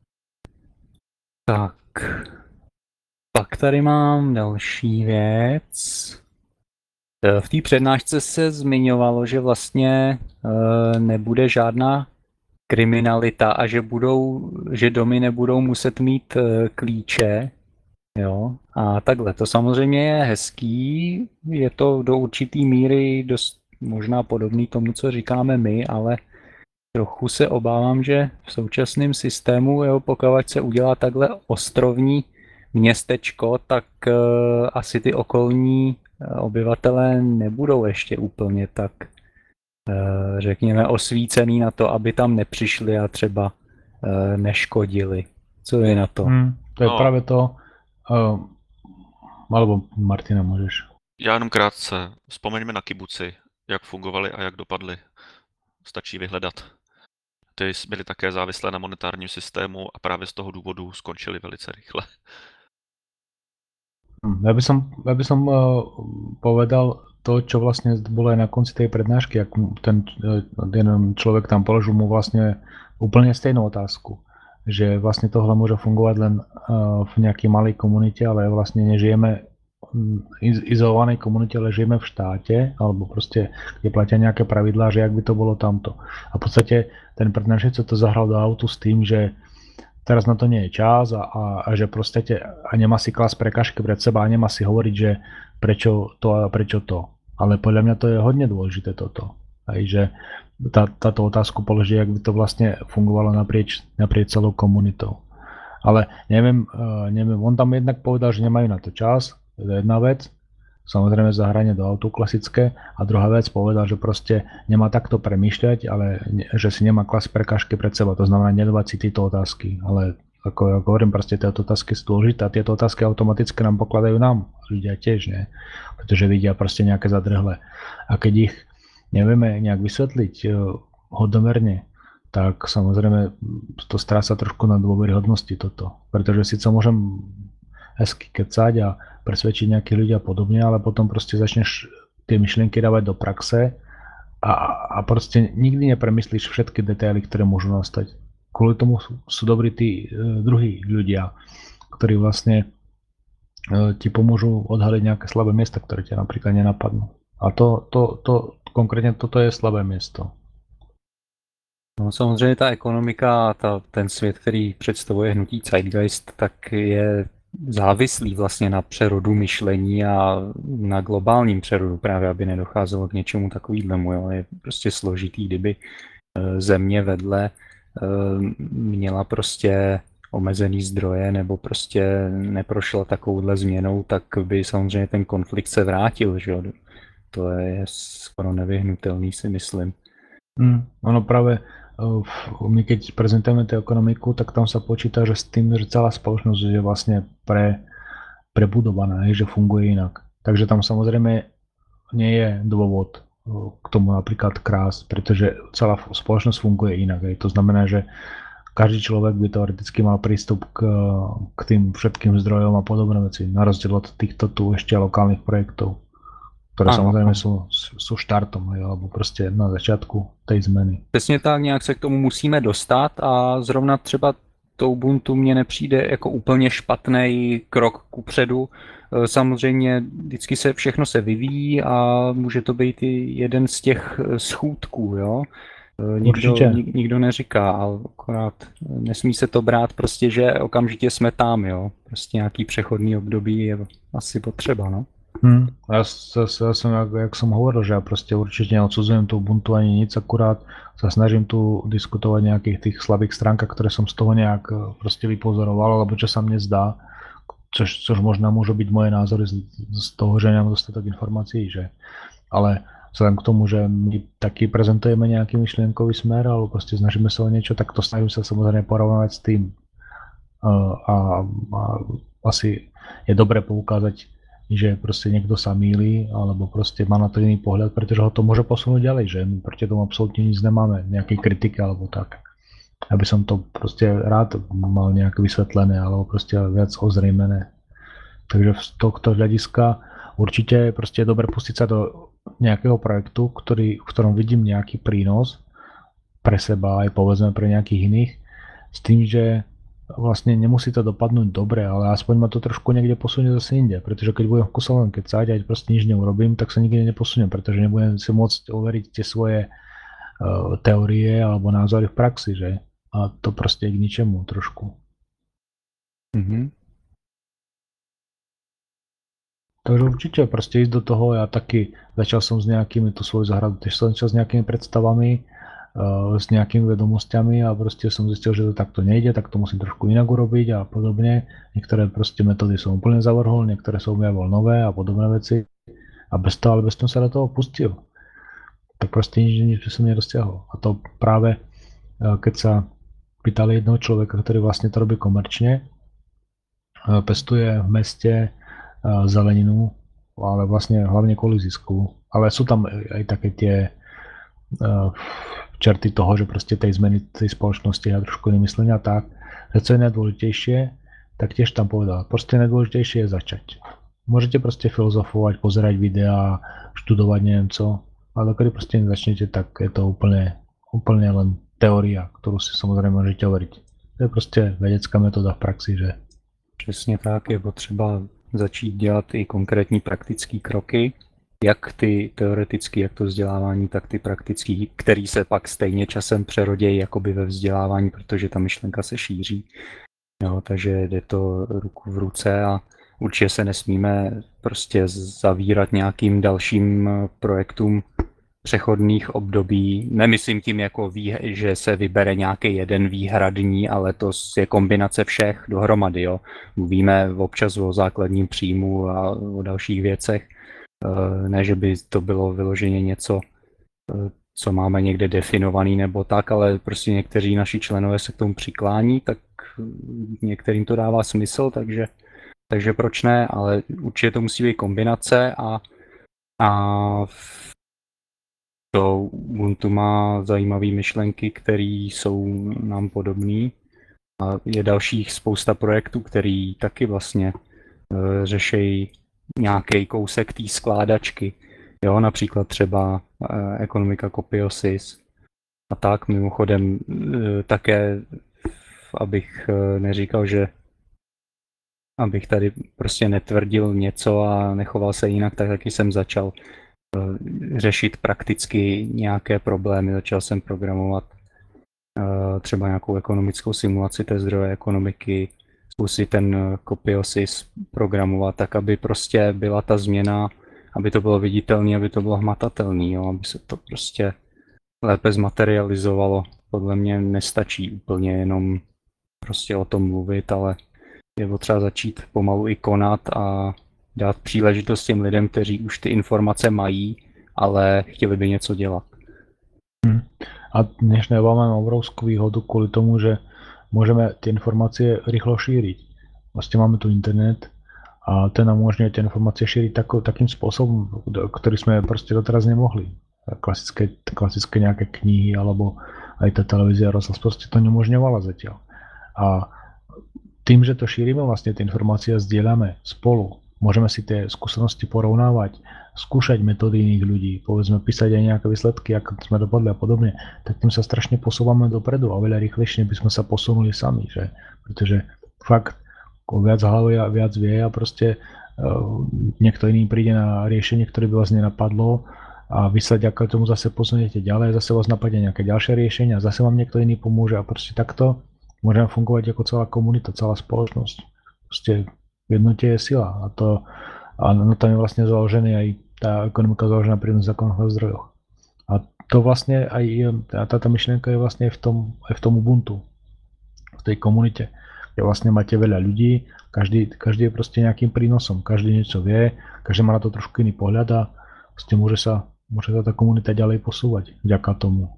Tak. Pak tady mám další věc. V té přednášce se zmiňovalo, že vlastně nebude žádná kriminalita a že budou, že domy nebudou muset mít klíče. Jo, a takhle, to samozřejmě je hezký, je to do určitý míry dost možná podobný tomu, co říkáme my, ale trochu se obávám, že v současném systému, jo, pokud se udělá takhle ostrovní městečko, tak uh, asi ty okolní obyvatelé nebudou ještě úplně tak, uh, řekněme, osvícený na to, aby tam nepřišli a třeba uh, neškodili. Co je na to? Hmm, to je No. právě to. Uh, alebo Martina, můžeš. Já jenom krátce. Vzpomeňme na kibuci, jak fungovaly a jak dopadly. Stačí vyhledat. Ty byly také závislé na monetárním systému a právě z toho důvodu skončily velice rychle. Ja by som, ja by som uh, povedal to, čo vlastne bolo aj na konci tej prednášky, ak ten uh, jeden človek tam položil mu vlastne úplne stejnú otázku, že vlastne tohle môže fungovať len uh, v nejakej malej komunite, ale vlastne nežijeme v izolovanej komunite, ale žijeme v štáte, alebo proste, kde platia nejaké pravidlá, že jak by to bolo tamto. A v podstate ten prednášajúci to zahral do autu s tým, že teraz na to nie je čas a, a, a že proste te, a nemá si klas prekažky pred seba a nemá si hovoriť, že prečo to a prečo to. Ale podľa mňa to je hodne dôležité toto. Aj, že tá, táto otázku položí, jak by to vlastne fungovalo naprieč, naprieč celou komunitou. Ale neviem, neviem, on tam jednak povedal, že nemajú na to čas, to je jedna vec, samozrejme zahranie do autu klasické, a druhá vec povedal, že proste nemá takto premýšľať, ale že si nemá klas prekažky pred seba, to znamená nedávať si tieto otázky, ale ako, ako hovorím, proste tieto otázky sú dôležité a tieto otázky automaticky nám pokladajú nám, ľudia tiež, nie? Pretože vidia proste nejaké zadrhle. A keď ich nevieme nejak vysvetliť hodnomerne, tak samozrejme to stráca trošku na dôveryhodnosti toto, pretože síce môžem hezky kecať a presvedčiť nejakých ľudí a podobne, ale potom proste začneš tie myšlienky dávať do praxe a, a proste nikdy nepremyslíš všetky detaily, ktoré môžu nastať. Kvôli tomu sú, sú dobrí tí e, druhí ľudia, ktorí vlastne e, ti pomôžu odhaliť nejaké slabé miesta, ktoré ťa napríklad nenapadnú. A to, to, to konkrétne toto je slabé miesto. No, samozřejmě ta ekonomika a ta, ten svět, který představuje hnutí Zeitgeist, tak je závislý vlastně na přerodu myšlení a na globálním přerodu, právě aby nedocházelo k něčemu takovýhlemu. Jo. Je prostě složitý, kdyby země vedle měla prostě omezený zdroje nebo prostě neprošla takovouhle změnou, tak by samozřejmě ten konflikt se vrátil. Že? To je skoro nevyhnutelný, si myslím. Mm, ono práve my keď prezentujeme tú ekonomiku, tak tam sa počíta, že s tým, že celá spoločnosť je vlastne pre, prebudovaná, že funguje inak. Takže tam samozrejme nie je dôvod k tomu napríklad krásť, pretože celá spoločnosť funguje inak. To znamená, že každý človek by teoreticky mal prístup k, k tým všetkým zdrojom a podobné veci, na rozdiel od týchto tu ešte lokálnych projektov, ktoré ano, samozrejme sú, sú štartom, alebo prostě na začátku té změny. Přesně tak, nějak se k tomu musíme dostat a zrovna třeba to Ubuntu mně nepřijde jako úplně špatný krok kupředu. Samozřejmě vždycky se všechno se vyvíjí a může to být i jeden z těch schůdků, jo. Nikdo, Určitě. nik, nikdo neříká, ale akorát nesmí se to brát prostě, že okamžitě jsme tam, jo. Prostě nějaký přechodný období je asi potřeba, no. Hmm. Ja, ja, ja som, jak, jak som hovoril, že ja proste určite neodsudzujem tú Ubuntu ani nic, akurát sa snažím tu diskutovať o nejakých tých slabých stránkach, ktoré som z toho nejak proste vypozoroval, alebo čo sa mne zdá, což, což možná môžu byť moje názory z, z toho, že nemám dostatok informácií, že. Ale vzhľadom k tomu, že my taky prezentujeme nejaký myšlienkový smer, alebo proste snažíme sa o niečo, tak to snažím sa samozrejme porovnávať s tým. A, a, a asi je dobre poukázať, že proste niekto sa mýli, alebo proste má na to iný pohľad, pretože ho to môže posunúť ďalej, že my proti tomu absolútne nic nemáme, nejaké kritiky alebo tak. Aby som to proste rád mal nejak vysvetlené, alebo proste viac ozrejmené. Takže z tohto hľadiska určite proste je dobre pustiť sa do nejakého projektu, ktorý, v ktorom vidím nejaký prínos pre seba aj povedzme pre nejakých iných, s tým, že vlastne nemusí to dopadnúť dobre, ale aspoň ma to trošku niekde posunie zase inde, pretože keď budem v kuse len kecať a proste nič neurobím, tak sa nikde neposuniem, pretože nebudem si môcť overiť tie svoje uh, teórie alebo názory v praxi, že? A to proste je k ničemu trošku. Mhm. Takže určite proste ísť do toho, ja taky začal som s nejakými, tú svoju zahradu, tiež som začal s nejakými predstavami, s nejakými vedomosťami a proste som zistil, že to takto nejde, tak to musím trošku inak urobiť a podobne. Niektoré proste metódy som úplne zavrhol, niektoré som objavil nové a podobné veci a bez toho, ale bez toho sa do toho pustil. Tak proste nič, nič by som nedosiahol. A to práve, keď sa pýtali jednoho človeka, ktorý vlastne to robí komerčne, pestuje v meste zeleninu, ale vlastne hlavne kvôli zisku. Ale sú tam aj také tie čerty toho, že proste tej zmeny tej spoločnosti a trošku nemyslenia tak, že co je najdôležitejšie, tak tiež tam povedal, proste najdôležitejšie je začať. Môžete proste filozofovať, pozerať videá, študovať neviem co, ale keď proste nezačnete, tak je to úplne, úplne len teória, ktorú si samozrejme môžete overiť. To je proste vedecká metóda v praxi, že? Přesně tak, je potřeba začít dělat i konkrétní praktické kroky, jak ty teoretické, jak to vzdělávání, tak ty praktické, který se pak stejně časem přerodějí jakoby ve vzdělávání, protože ta myšlenka se šíří. Jo, takže jde to ruku v ruce a určitě se nesmíme prostě zavírat nějakým dalším projektům přechodných období. Nemyslím tím, jako vý, že se vybere nějaký jeden výhradní, ale to je kombinace všech dohromady. Jo. Mluvíme občas o základním příjmu a o dalších věcech. Ne, že by to bylo vyloženě něco, co máme někde definovaný nebo tak, ale prostě někteří naši členové se k tomu přiklání, tak některým to dává smysl, takže, takže proč ne, ale určitě to musí být kombinace a, a to Ubuntu má zajímavé myšlenky, které jsou nám podobné. A je dalších spousta projektů, který taky vlastně uh, řeší nějaký kousek té skládačky. Jo, například třeba uh, ekonomika Copiosis. A tak mimochodem uh, také, abych uh, neříkal, že abych tady prostě netvrdil něco a nechoval se jinak, tak taky jsem začal řešit prakticky nějaké problémy. Začal jsem programovat uh, třeba nějakou ekonomickou simulaci té zdroje ekonomiky, zkusit ten Copiosis programovat tak, aby prostě byla ta změna, aby to bylo viditelné, aby to bylo hmatatelné, jo, aby se to prostě lépe zmaterializovalo. Podle mě nestačí úplně jenom prostě o tom mluvit, ale je potřeba začít pomalu i konat a dát příležitost těm lidem, kteří už ty informace mají, ale chtěli by něco dělat. Hmm. A dnešné doba máme obrovskú výhodu kvôli tomu, že môžeme tie informácie rýchlo šíriť. Vlastne máme tu internet a ten nám umožňuje tie informácie šíriť tako, takým spôsobom, ktorý sme proste doteraz nemohli. Klasické, klasické nejaké knihy alebo aj tá televízia rozhlas proste to neumožňovala zatiaľ. A tým, že to šírime, vlastne tie informácie zdieľame spolu, môžeme si tie skúsenosti porovnávať, skúšať metódy iných ľudí, povedzme písať aj nejaké výsledky, ako sme dopadli a podobne, tak tým sa strašne posúvame dopredu a veľa rýchlejšie by sme sa posunuli sami, že? Pretože fakt viac hlavy a viac vie a proste uh, niekto iný príde na riešenie, ktoré by vás nenapadlo a vy sa ďaká tomu zase posuniete ďalej, zase vás napadne nejaké ďalšie riešenia, zase vám niekto iný pomôže a proste takto môžeme fungovať ako celá komunita, celá spoločnosť. Proste v jednote je sila a to a no tam je vlastne založený aj tá ekonomika založená pri zákonných zdrojoch. A to vlastne aj je, táto myšlienka je vlastne v tom, aj v tom Ubuntu, v tej komunite, kde vlastne máte veľa ľudí, každý, každý je proste nejakým prínosom, každý niečo vie, každý má na to trošku iný pohľad a proste môže sa, môže sa tá komunita ďalej posúvať vďaka tomu.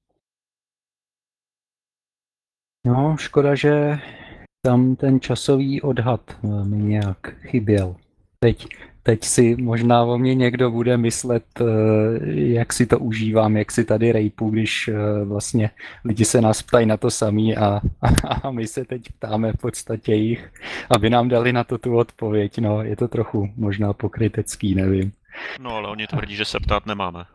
No, škoda, že tam ten časový odhad mi nějak chyběl. Teď, teď si možná o mě někdo bude myslet, jak si to užívám, jak si tady rejpu, když vlastně lidi se nás ptají na to samý a, a my se teď ptáme v podstatě jich, aby nám dali na to tu odpověď. No, je to trochu možná pokrytecký, nevím. No, ale oni tvrdí, že se ptát nemáme.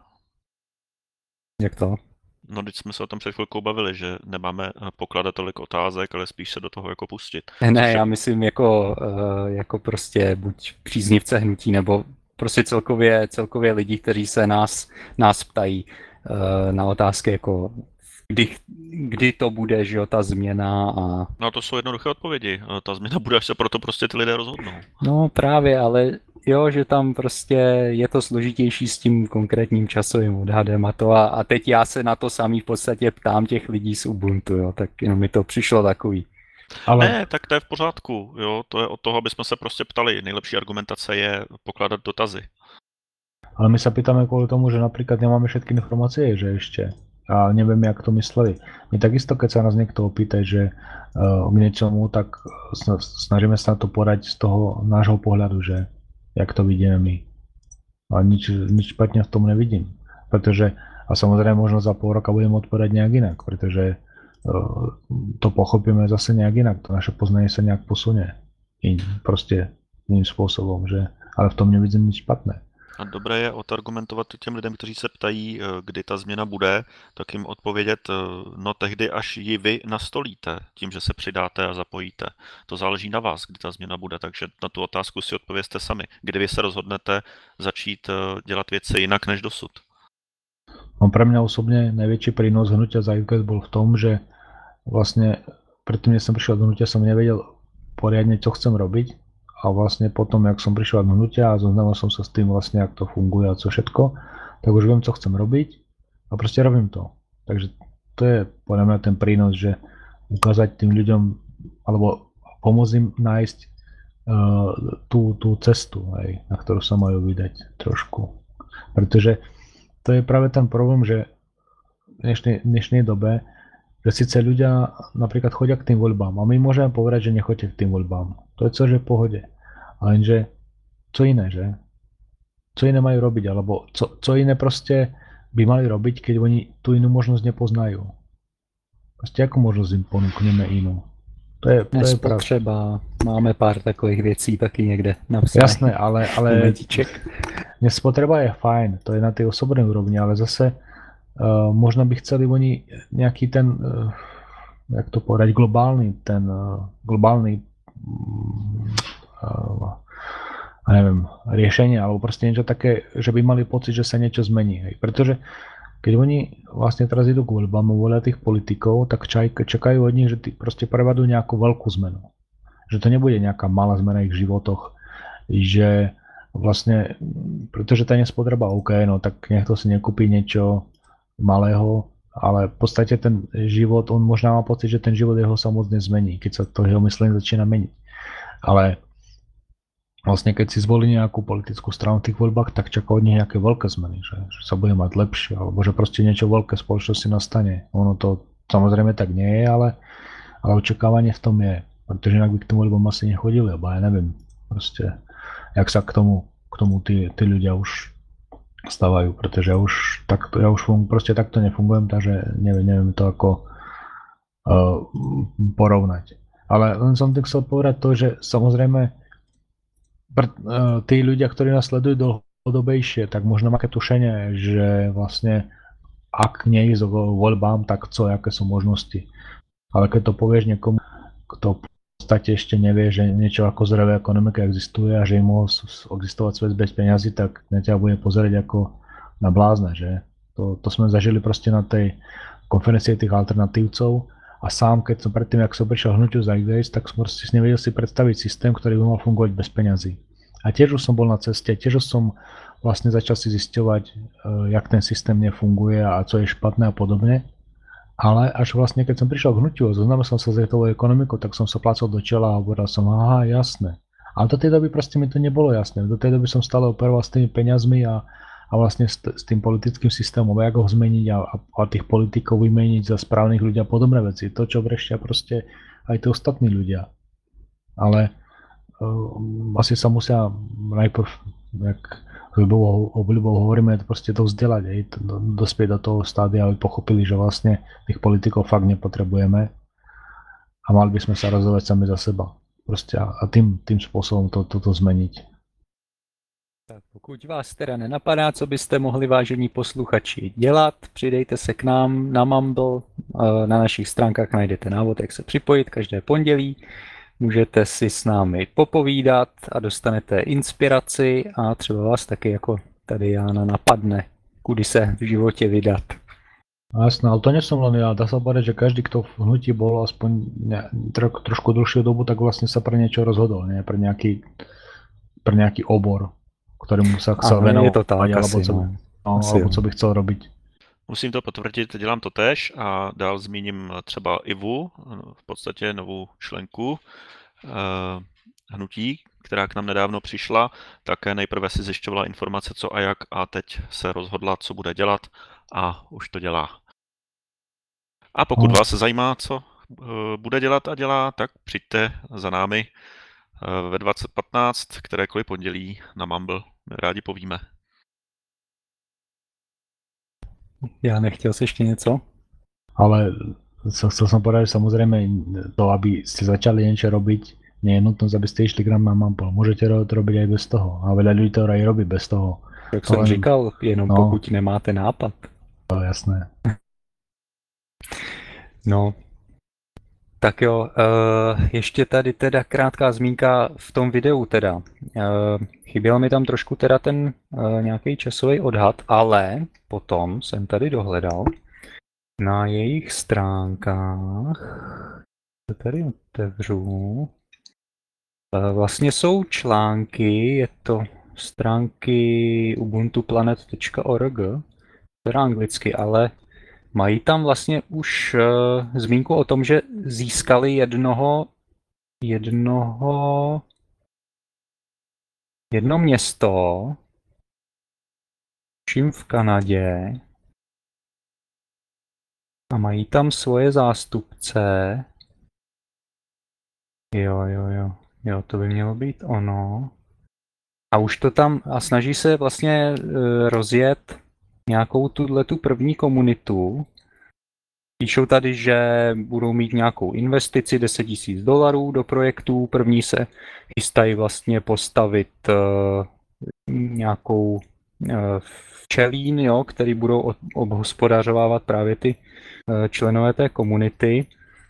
Jak to? No, teď jsme se o tom před chvilkou bavili, že nemáme pokládat tolik otázek, ale spíš se do toho jako pustit. Ne, já myslím jako, jako prostě buď příznivce hnutí, nebo prostě celkově, celkově lidi, kteří se nás, nás ptají na otázky jako kdy, kdy to bude, že jo, ta změna a... No to jsou jednoduché odpovědi. Ta změna bude, až se proto prostě ty lidé rozhodnou. No právě, ale jo, že tam prostě je to složitější s tím konkrétním časovým odhadem a to a, a teď já se na to samý v podstatě ptám těch lidí z Ubuntu, jo, tak jenom mi to přišlo takový. Ale... Ne, tak to je v pořádku, jo, to je od toho, aby jsme se prostě ptali. Nejlepší argumentace je pokládat dotazy. Ale my sa pýtame kvôli tomu, že napríklad nemáme všetky informácie, že ešte a nevieme, jak to mysleli. My takisto, keď sa nás niekto opýta, že uh, k niečomu, tak snažíme sa na to porať z toho nášho pohľadu, že jak to vidíme my. A nič, nič špatne v tom nevidím. Pretože, a samozrejme možno za pol roka budeme odpovedať nejak inak, pretože uh, to pochopíme zase nejak inak, to naše poznanie sa nejak posunie. In, proste iným spôsobom, že, ale v tom nevidím nič špatné. A dobré je odargumentovat těm lidem, kteří se ptají, kdy ta změna bude, tak jim odpovědět, no tehdy, až ji vy nastolíte, tím, že se přidáte a zapojíte. To záleží na vás, kdy ta změna bude, takže na tu otázku si odpovězte sami. Kdy vy se rozhodnete začít dělat věci jinak než dosud? No pre mňa osobne najväčší prínos hnutia Zeitgeist bol v tom, že vlastne predtým, než som prišiel do hnutia, som nevedel poriadne, čo chcem robiť. A vlastne potom, jak som prišiel do hnutia a zoznámil som sa s tým vlastne, jak to funguje a co všetko, tak už viem, co chcem robiť a proste robím to. Takže to je podľa mňa ten prínos, že ukázať tým ľuďom, alebo pomôcť im nájsť uh, tú, tú cestu, aj, na ktorú sa majú vydať trošku. Pretože to je práve ten problém, že v dnešnej, dnešnej dobe, že síce ľudia napríklad chodia k tým voľbám a my môžeme povedať, že nechoďte k tým voľbám. To je cože v pohode. Ale že co iné, že? Co iné majú robiť, alebo co, co iné proste by mali robiť, keď oni tú inú možnosť nepoznajú. Proste akú možnosť im ponúkneme inú? To je, to je Nespotřeba. Máme pár takových věcí taky někde napsané. Jasné, ale, ale nespotreba je fajn, to je na tej osobnej úrovni, ale zase uh, možno by chceli oni nejaký ten, uh, jak to povedať, globálny, ten uh, globálny uh, neviem, riešenie, alebo proste niečo také, že by mali pocit, že sa niečo zmení. Hej. Pretože keď oni vlastne teraz idú k voľbám a volia tých politikov, tak čaj, čakajú od nich, že tí proste prevedú nejakú veľkú zmenu. Že to nebude nejaká malá zmena v ich životoch. Že vlastne, pretože tá nespotreba, OK, no tak nech to si nekúpi niečo malého, ale v podstate ten život, on možná má pocit, že ten život jeho sa moc nezmení, keď sa to jeho myslenie začína meniť. Ale vlastne keď si zvolí nejakú politickú stranu v tých voľbách, tak čaká od nich nejaké veľké zmeny, že, že sa bude mať lepšie, alebo že proste niečo veľké v spoločnosti nastane. Ono to samozrejme tak nie je, ale, ale očakávanie v tom je, pretože inak by k tomu voľbám asi nechodili, lebo ja neviem, proste, jak sa k tomu, k tomu tí, tí ľudia už stávajú, pretože ja už takto, ja už fun, proste takto nefungujem, takže neviem, neviem to ako uh, porovnať. Ale len som tým chcel povedať to, že samozrejme pr- uh, tí ľudia, ktorí nás sledujú dlhodobejšie, tak možno má také tušenie, že vlastne ak nie ísť voľbám, tak co, aké sú možnosti. Ale keď to povieš niekomu, kto v podstate ešte nevie, že niečo ako zdravá ekonomika existuje a že im mohol existovať svet bez peňazí, tak na ťa bude pozerať ako na blázne, že? To, to sme zažili proste na tej konferencii tých alternatívcov a sám, keď som predtým, jak som prišiel hnutiu Zeitgeist, tak som proste nevedel si predstaviť systém, ktorý by mal fungovať bez peňazí. A tiež už som bol na ceste, tiež už som vlastne začal si zisťovať, jak ten systém nefunguje a co je špatné a podobne. Ale až vlastne, keď som prišiel k hnutiu a zoznámil som sa s svetovou ekonomikou, tak som sa plácal do čela a povedal som, aha, jasné. Ale do tej doby proste mi to nebolo jasné. Do tej doby som stále operoval s tými peňazmi a, a vlastne s, s tým politickým systémom, ako ho zmeniť a, a tých politikov vymeniť za správnych ľudí a podobné veci. To, čo brešťa proste aj tí ostatní ľudia. Ale uh, asi sa musia najprv, jak obľubou hovoríme, to proste to vzdelať, hej, to, dospieť do toho stádia, aby pochopili, že vlastne tých politikov fakt nepotrebujeme a mali by sme sa rozhodovať sami za seba. Prostě a tým, tým spôsobom to, toto zmeniť. Tak pokud vás teda nenapadá, co byste mohli, vážení posluchači, dělat, přidejte se k nám na Mumble, na našich stránkách najdete návod, jak se připojit každé pondělí. Můžete si s námi popovídat a dostanete inspiraci a třeba vás taky jako tady Jána napadne, kudy se v životě vydat. Jasné, ale to nie som len ja. Dá sa povedať, že každý, kto v hnutí bol aspoň ne, tro, trošku dlhšiu dobu, tak vlastne sa pre niečo rozhodol, nie? Pre nejaký, pre nejaký obor, ktorému sa chcel venovať, alebo, co, no, alebo co by chcel robiť. Musím to potvrdit, dělám to též a dál zmíním třeba Ivu, v podstatě novou členku uh, hnutí, která k nám nedávno přišla, také nejprve si zjišťovala informace co a jak a teď se rozhodla, co bude dělat a už to dělá. A pokud vás zajímá, co bude dělat a dělá, tak přijďte za námi ve dvacet patnáct, kterékoliv pondělí na Mumble. Rádi povíme. Já nechtěl si ještě něco? Ale chcel som povedať, že samozrejme to, aby ste začali niečo robiť, nie je nutnosť, aby ste išli k nám na Mumble. Môžete to robiť aj bez toho. A veľa ľudí to aj robí bez toho. Jak jsem říkal, jenom no. Pokud nemáte nápad. To jasné. No, tak jo, uh, ještě tady teda krátká zmínka v tom videu teda. Uh, chyběl mi tam trošku teda ten uh, nějaký časový odhad, ale potom jsem tady dohledal na jejich stránkách, to tady otevřu, uh, vlastně jsou články, je to stránky ubuntuplanet tečka org, teda anglicky, ale mají tam vlastně už uh, zmínku o tom, že získali jednoho, jednoho, jedno město, vším v Kanadě, a mají tam svoje zástupce. Jo, jo, jo, jo, to by mělo být ono. A už to tam, a snaží se vlastně uh, rozjet nějakou tuhle tu první komunitu. Píšou tady, že budou mít nějakou investici deset tisíc dolarů do projektu. První se chystají vlastně postavit uh, nějakou uh, včelín, jo, který budou obhospodařovávat právě ty uh, členové té komunity.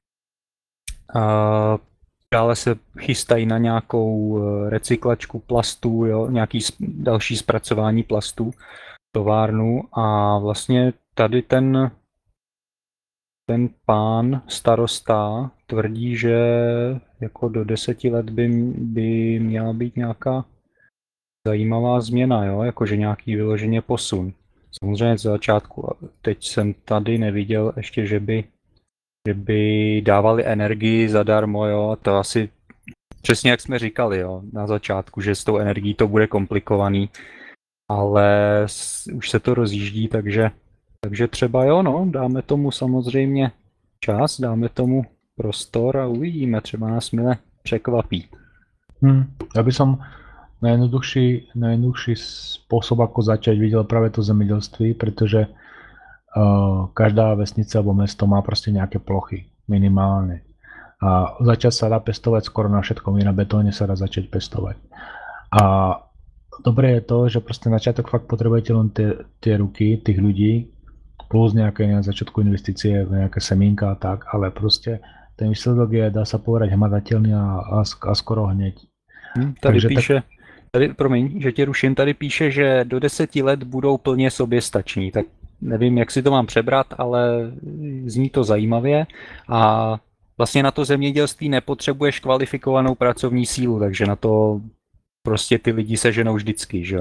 Uh, dále se chystají na nějakou uh, recyklačku plastů, jo, nějaký sp- další zpracování plastů. Továrnu a vlastně tady ten, ten pán starosta tvrdí, že jako do deseti let by, by měla být nějaká zajímavá změna, jo? Jakože nějaký vyloženě posun. Samozřejmě z začátku, teď jsem tady neviděl ještě, že by, že by dávali energii zadarmo, jo? To asi přesně jak jsme říkali, jo? Na začátku, že s tou energií to bude komplikovaný. Ale už se to rozjíždí, takže, takže třeba jo, no, dáme tomu samozřejmě čas, dáme tomu prostor a uvidíme, třeba nás mile překvapí. Hmm, ja by som najjednoduchší, najjednoduchší spôsob, ako začať, videl práve to zemedelství, pretože uh, každá vesnica alebo mesto má proste nejaké plochy, minimálne. A začať sa dá pestovať skoro na všetkom, i na betóne sa dá začať pestovať. A dobré je to, že proste na začiatok fakt potrebujete len tie, tie ruky tých ľudí, plus nejaké na začiatku investície, nejaké semínka a tak, ale proste ten výsledok je, dá sa povedať, hmatateľný a, a, a skoro hneď. Hmm, tady Takže píše, tak... Tady, promiň, že tě ruším, tady píše, že do deseti let budou plně soběstační, tak nevím, jak si to mám přebrat, ale zní to zajímavě a vlastně na to zemědělství nepotřebuješ kvalifikovanou pracovní sílu, takže na to prostě ty lidi seženou vždycky, že jo?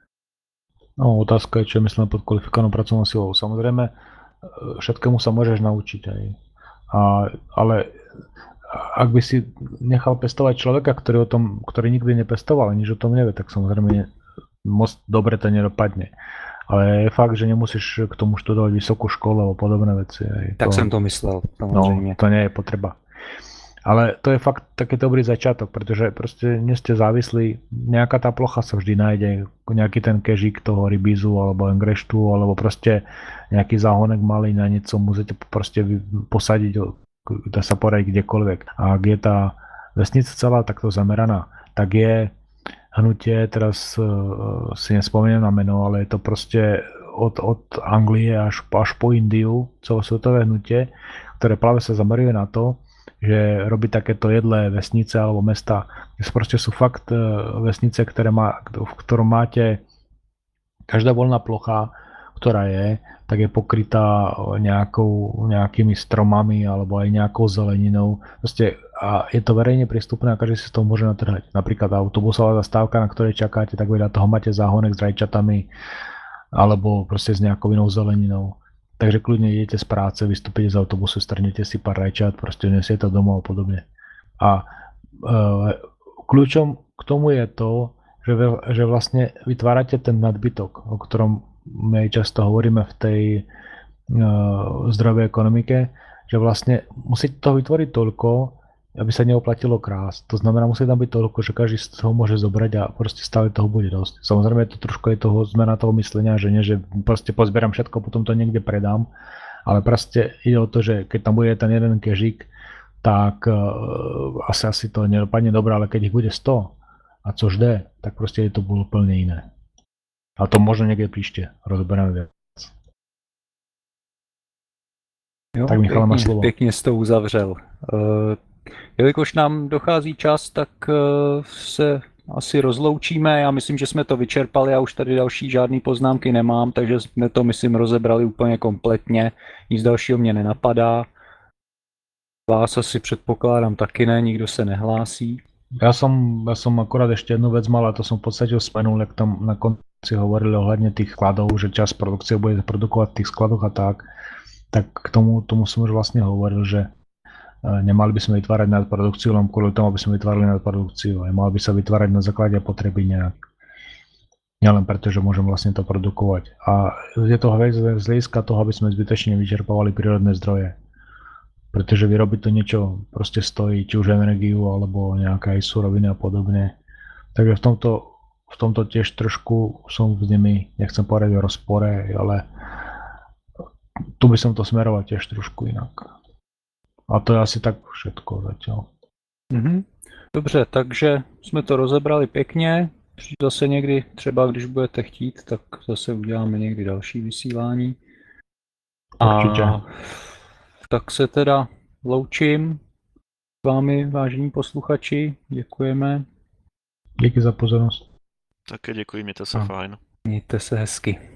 No, otázka je, čo je myslíme pod kvalifikovanou pracovnou silou. Samozrejme, všetkému sa môžeš naučiť. Aj. A, ale ak by si nechal pestovať človeka, ktorý, o tom, ktorý nikdy nepestoval a nič o tom nevie, tak samozrejme moc dobre to nedopadne. Ale je fakt, že nemusíš k tomu študovať vysokú školu alebo podobné veci. Aj. Tak to, jsem to myslel, no, samozřejmě. to nie je potreba. Ale to je fakt taký dobrý začiatok, pretože proste nie ste závislí, nejaká tá plocha sa vždy nájde, nejaký ten kežík toho rybízu alebo engreštu, alebo proste nejaký záhonek malý na niečo musíte proste posadiť, dá sa poradiť kdekoľvek. A ak je tá vesnica celá takto zameraná, tak je hnutie, teraz uh, si nespomeniem na meno, ale je to proste od, od Anglie až, až po Indiu, celosvetové hnutie, ktoré práve sa zameruje na to, že robí takéto jedlé vesnice alebo mesta, kde proste sú fakt vesnice, ktoré má, v ktorom máte každá voľná plocha, ktorá je, tak je pokrytá nejakou, nejakými stromami alebo aj nejakou zeleninou. Proste, a je to verejne prístupné a každý si z toho môže natrhať. Napríklad autobusová zastávka, na ktorej čakáte, tak vedľa toho máte záhonek s rajčatami alebo proste s nejakou inou zeleninou. Takže kľudne idete z práce, vystúpite z autobusu, strnete si pár rajčat, proste nesiete to domov a podobne. A e, kľúčom k tomu je to, že, že vlastne vytvárate ten nadbytok, o ktorom my často hovoríme v tej e, zdravej ekonomike, že vlastne musíte toho vytvoriť toľko, aby sa neoplatilo krásť. To znamená, musí tam byť toľko, že každý z toho môže zobrať a proste stále toho bude dosť. Samozrejme je to trošku aj toho zmena toho myslenia, že nie, že proste pozbieram všetko, potom to niekde predám, ale proste ide o to, že keď tam bude ten jeden kežík, tak uh, asi, asi to nedopadne dobre, ale keď ich bude sto a což jde, tak proste je to bolo úplne iné. A to možno niekde príšte rozbereme viac. Jo, tak Michal, máš pěkně, slovo. pěkně jsi to uzavřel. Uh, jelikož nám dochází čas, tak uh, se asi rozloučíme. Já myslím, že jsme to vyčerpali, já už tady další žádný poznámky nemám, takže jsme to, myslím, rozebrali úplně kompletně. Nic dalšího mě nenapadá. Vás asi předpokládám taky ne, nikdo se nehlásí. Ja som, ja som akorát ešte jednu vec mal, a to som v podstate spomenul, jak tam na konci hovorili ohľadne tých skladov, že časť produkcie bude produkovať v tých skladoch a tak. Tak k tomu, tomu som už vlastne hovoril, že nemali by sme vytvárať nadprodukciu len kvôli tomu, aby sme vytvárali nadprodukciu. A mali by sa vytvárať na základe potreby nejak. Nielen preto, že môžem vlastne to produkovať. A je to z hľadiska toho, aby sme zbytečne vyčerpávali prírodné zdroje. Pretože vyrobiť to niečo proste stojí, či už energiu, alebo nejaké aj suroviny a podobne. Takže v tomto, v tomto tiež trošku som s nimi, nechcem povedať o rozpore, ale tu by som to smeroval tiež trošku inak. A to je asi tak všetko zatiaľ. Mhm. Dobře, takže jsme to rozebrali pěkně. Zase někdy, třeba když budete chtít, tak zase uděláme někdy další vysílání. Určitě. A tak se teda loučím s vámi, vážení posluchači. Děkujeme. Díky za pozornosť. Také děkuji, mějte se A. fajn. Mějte se hezky.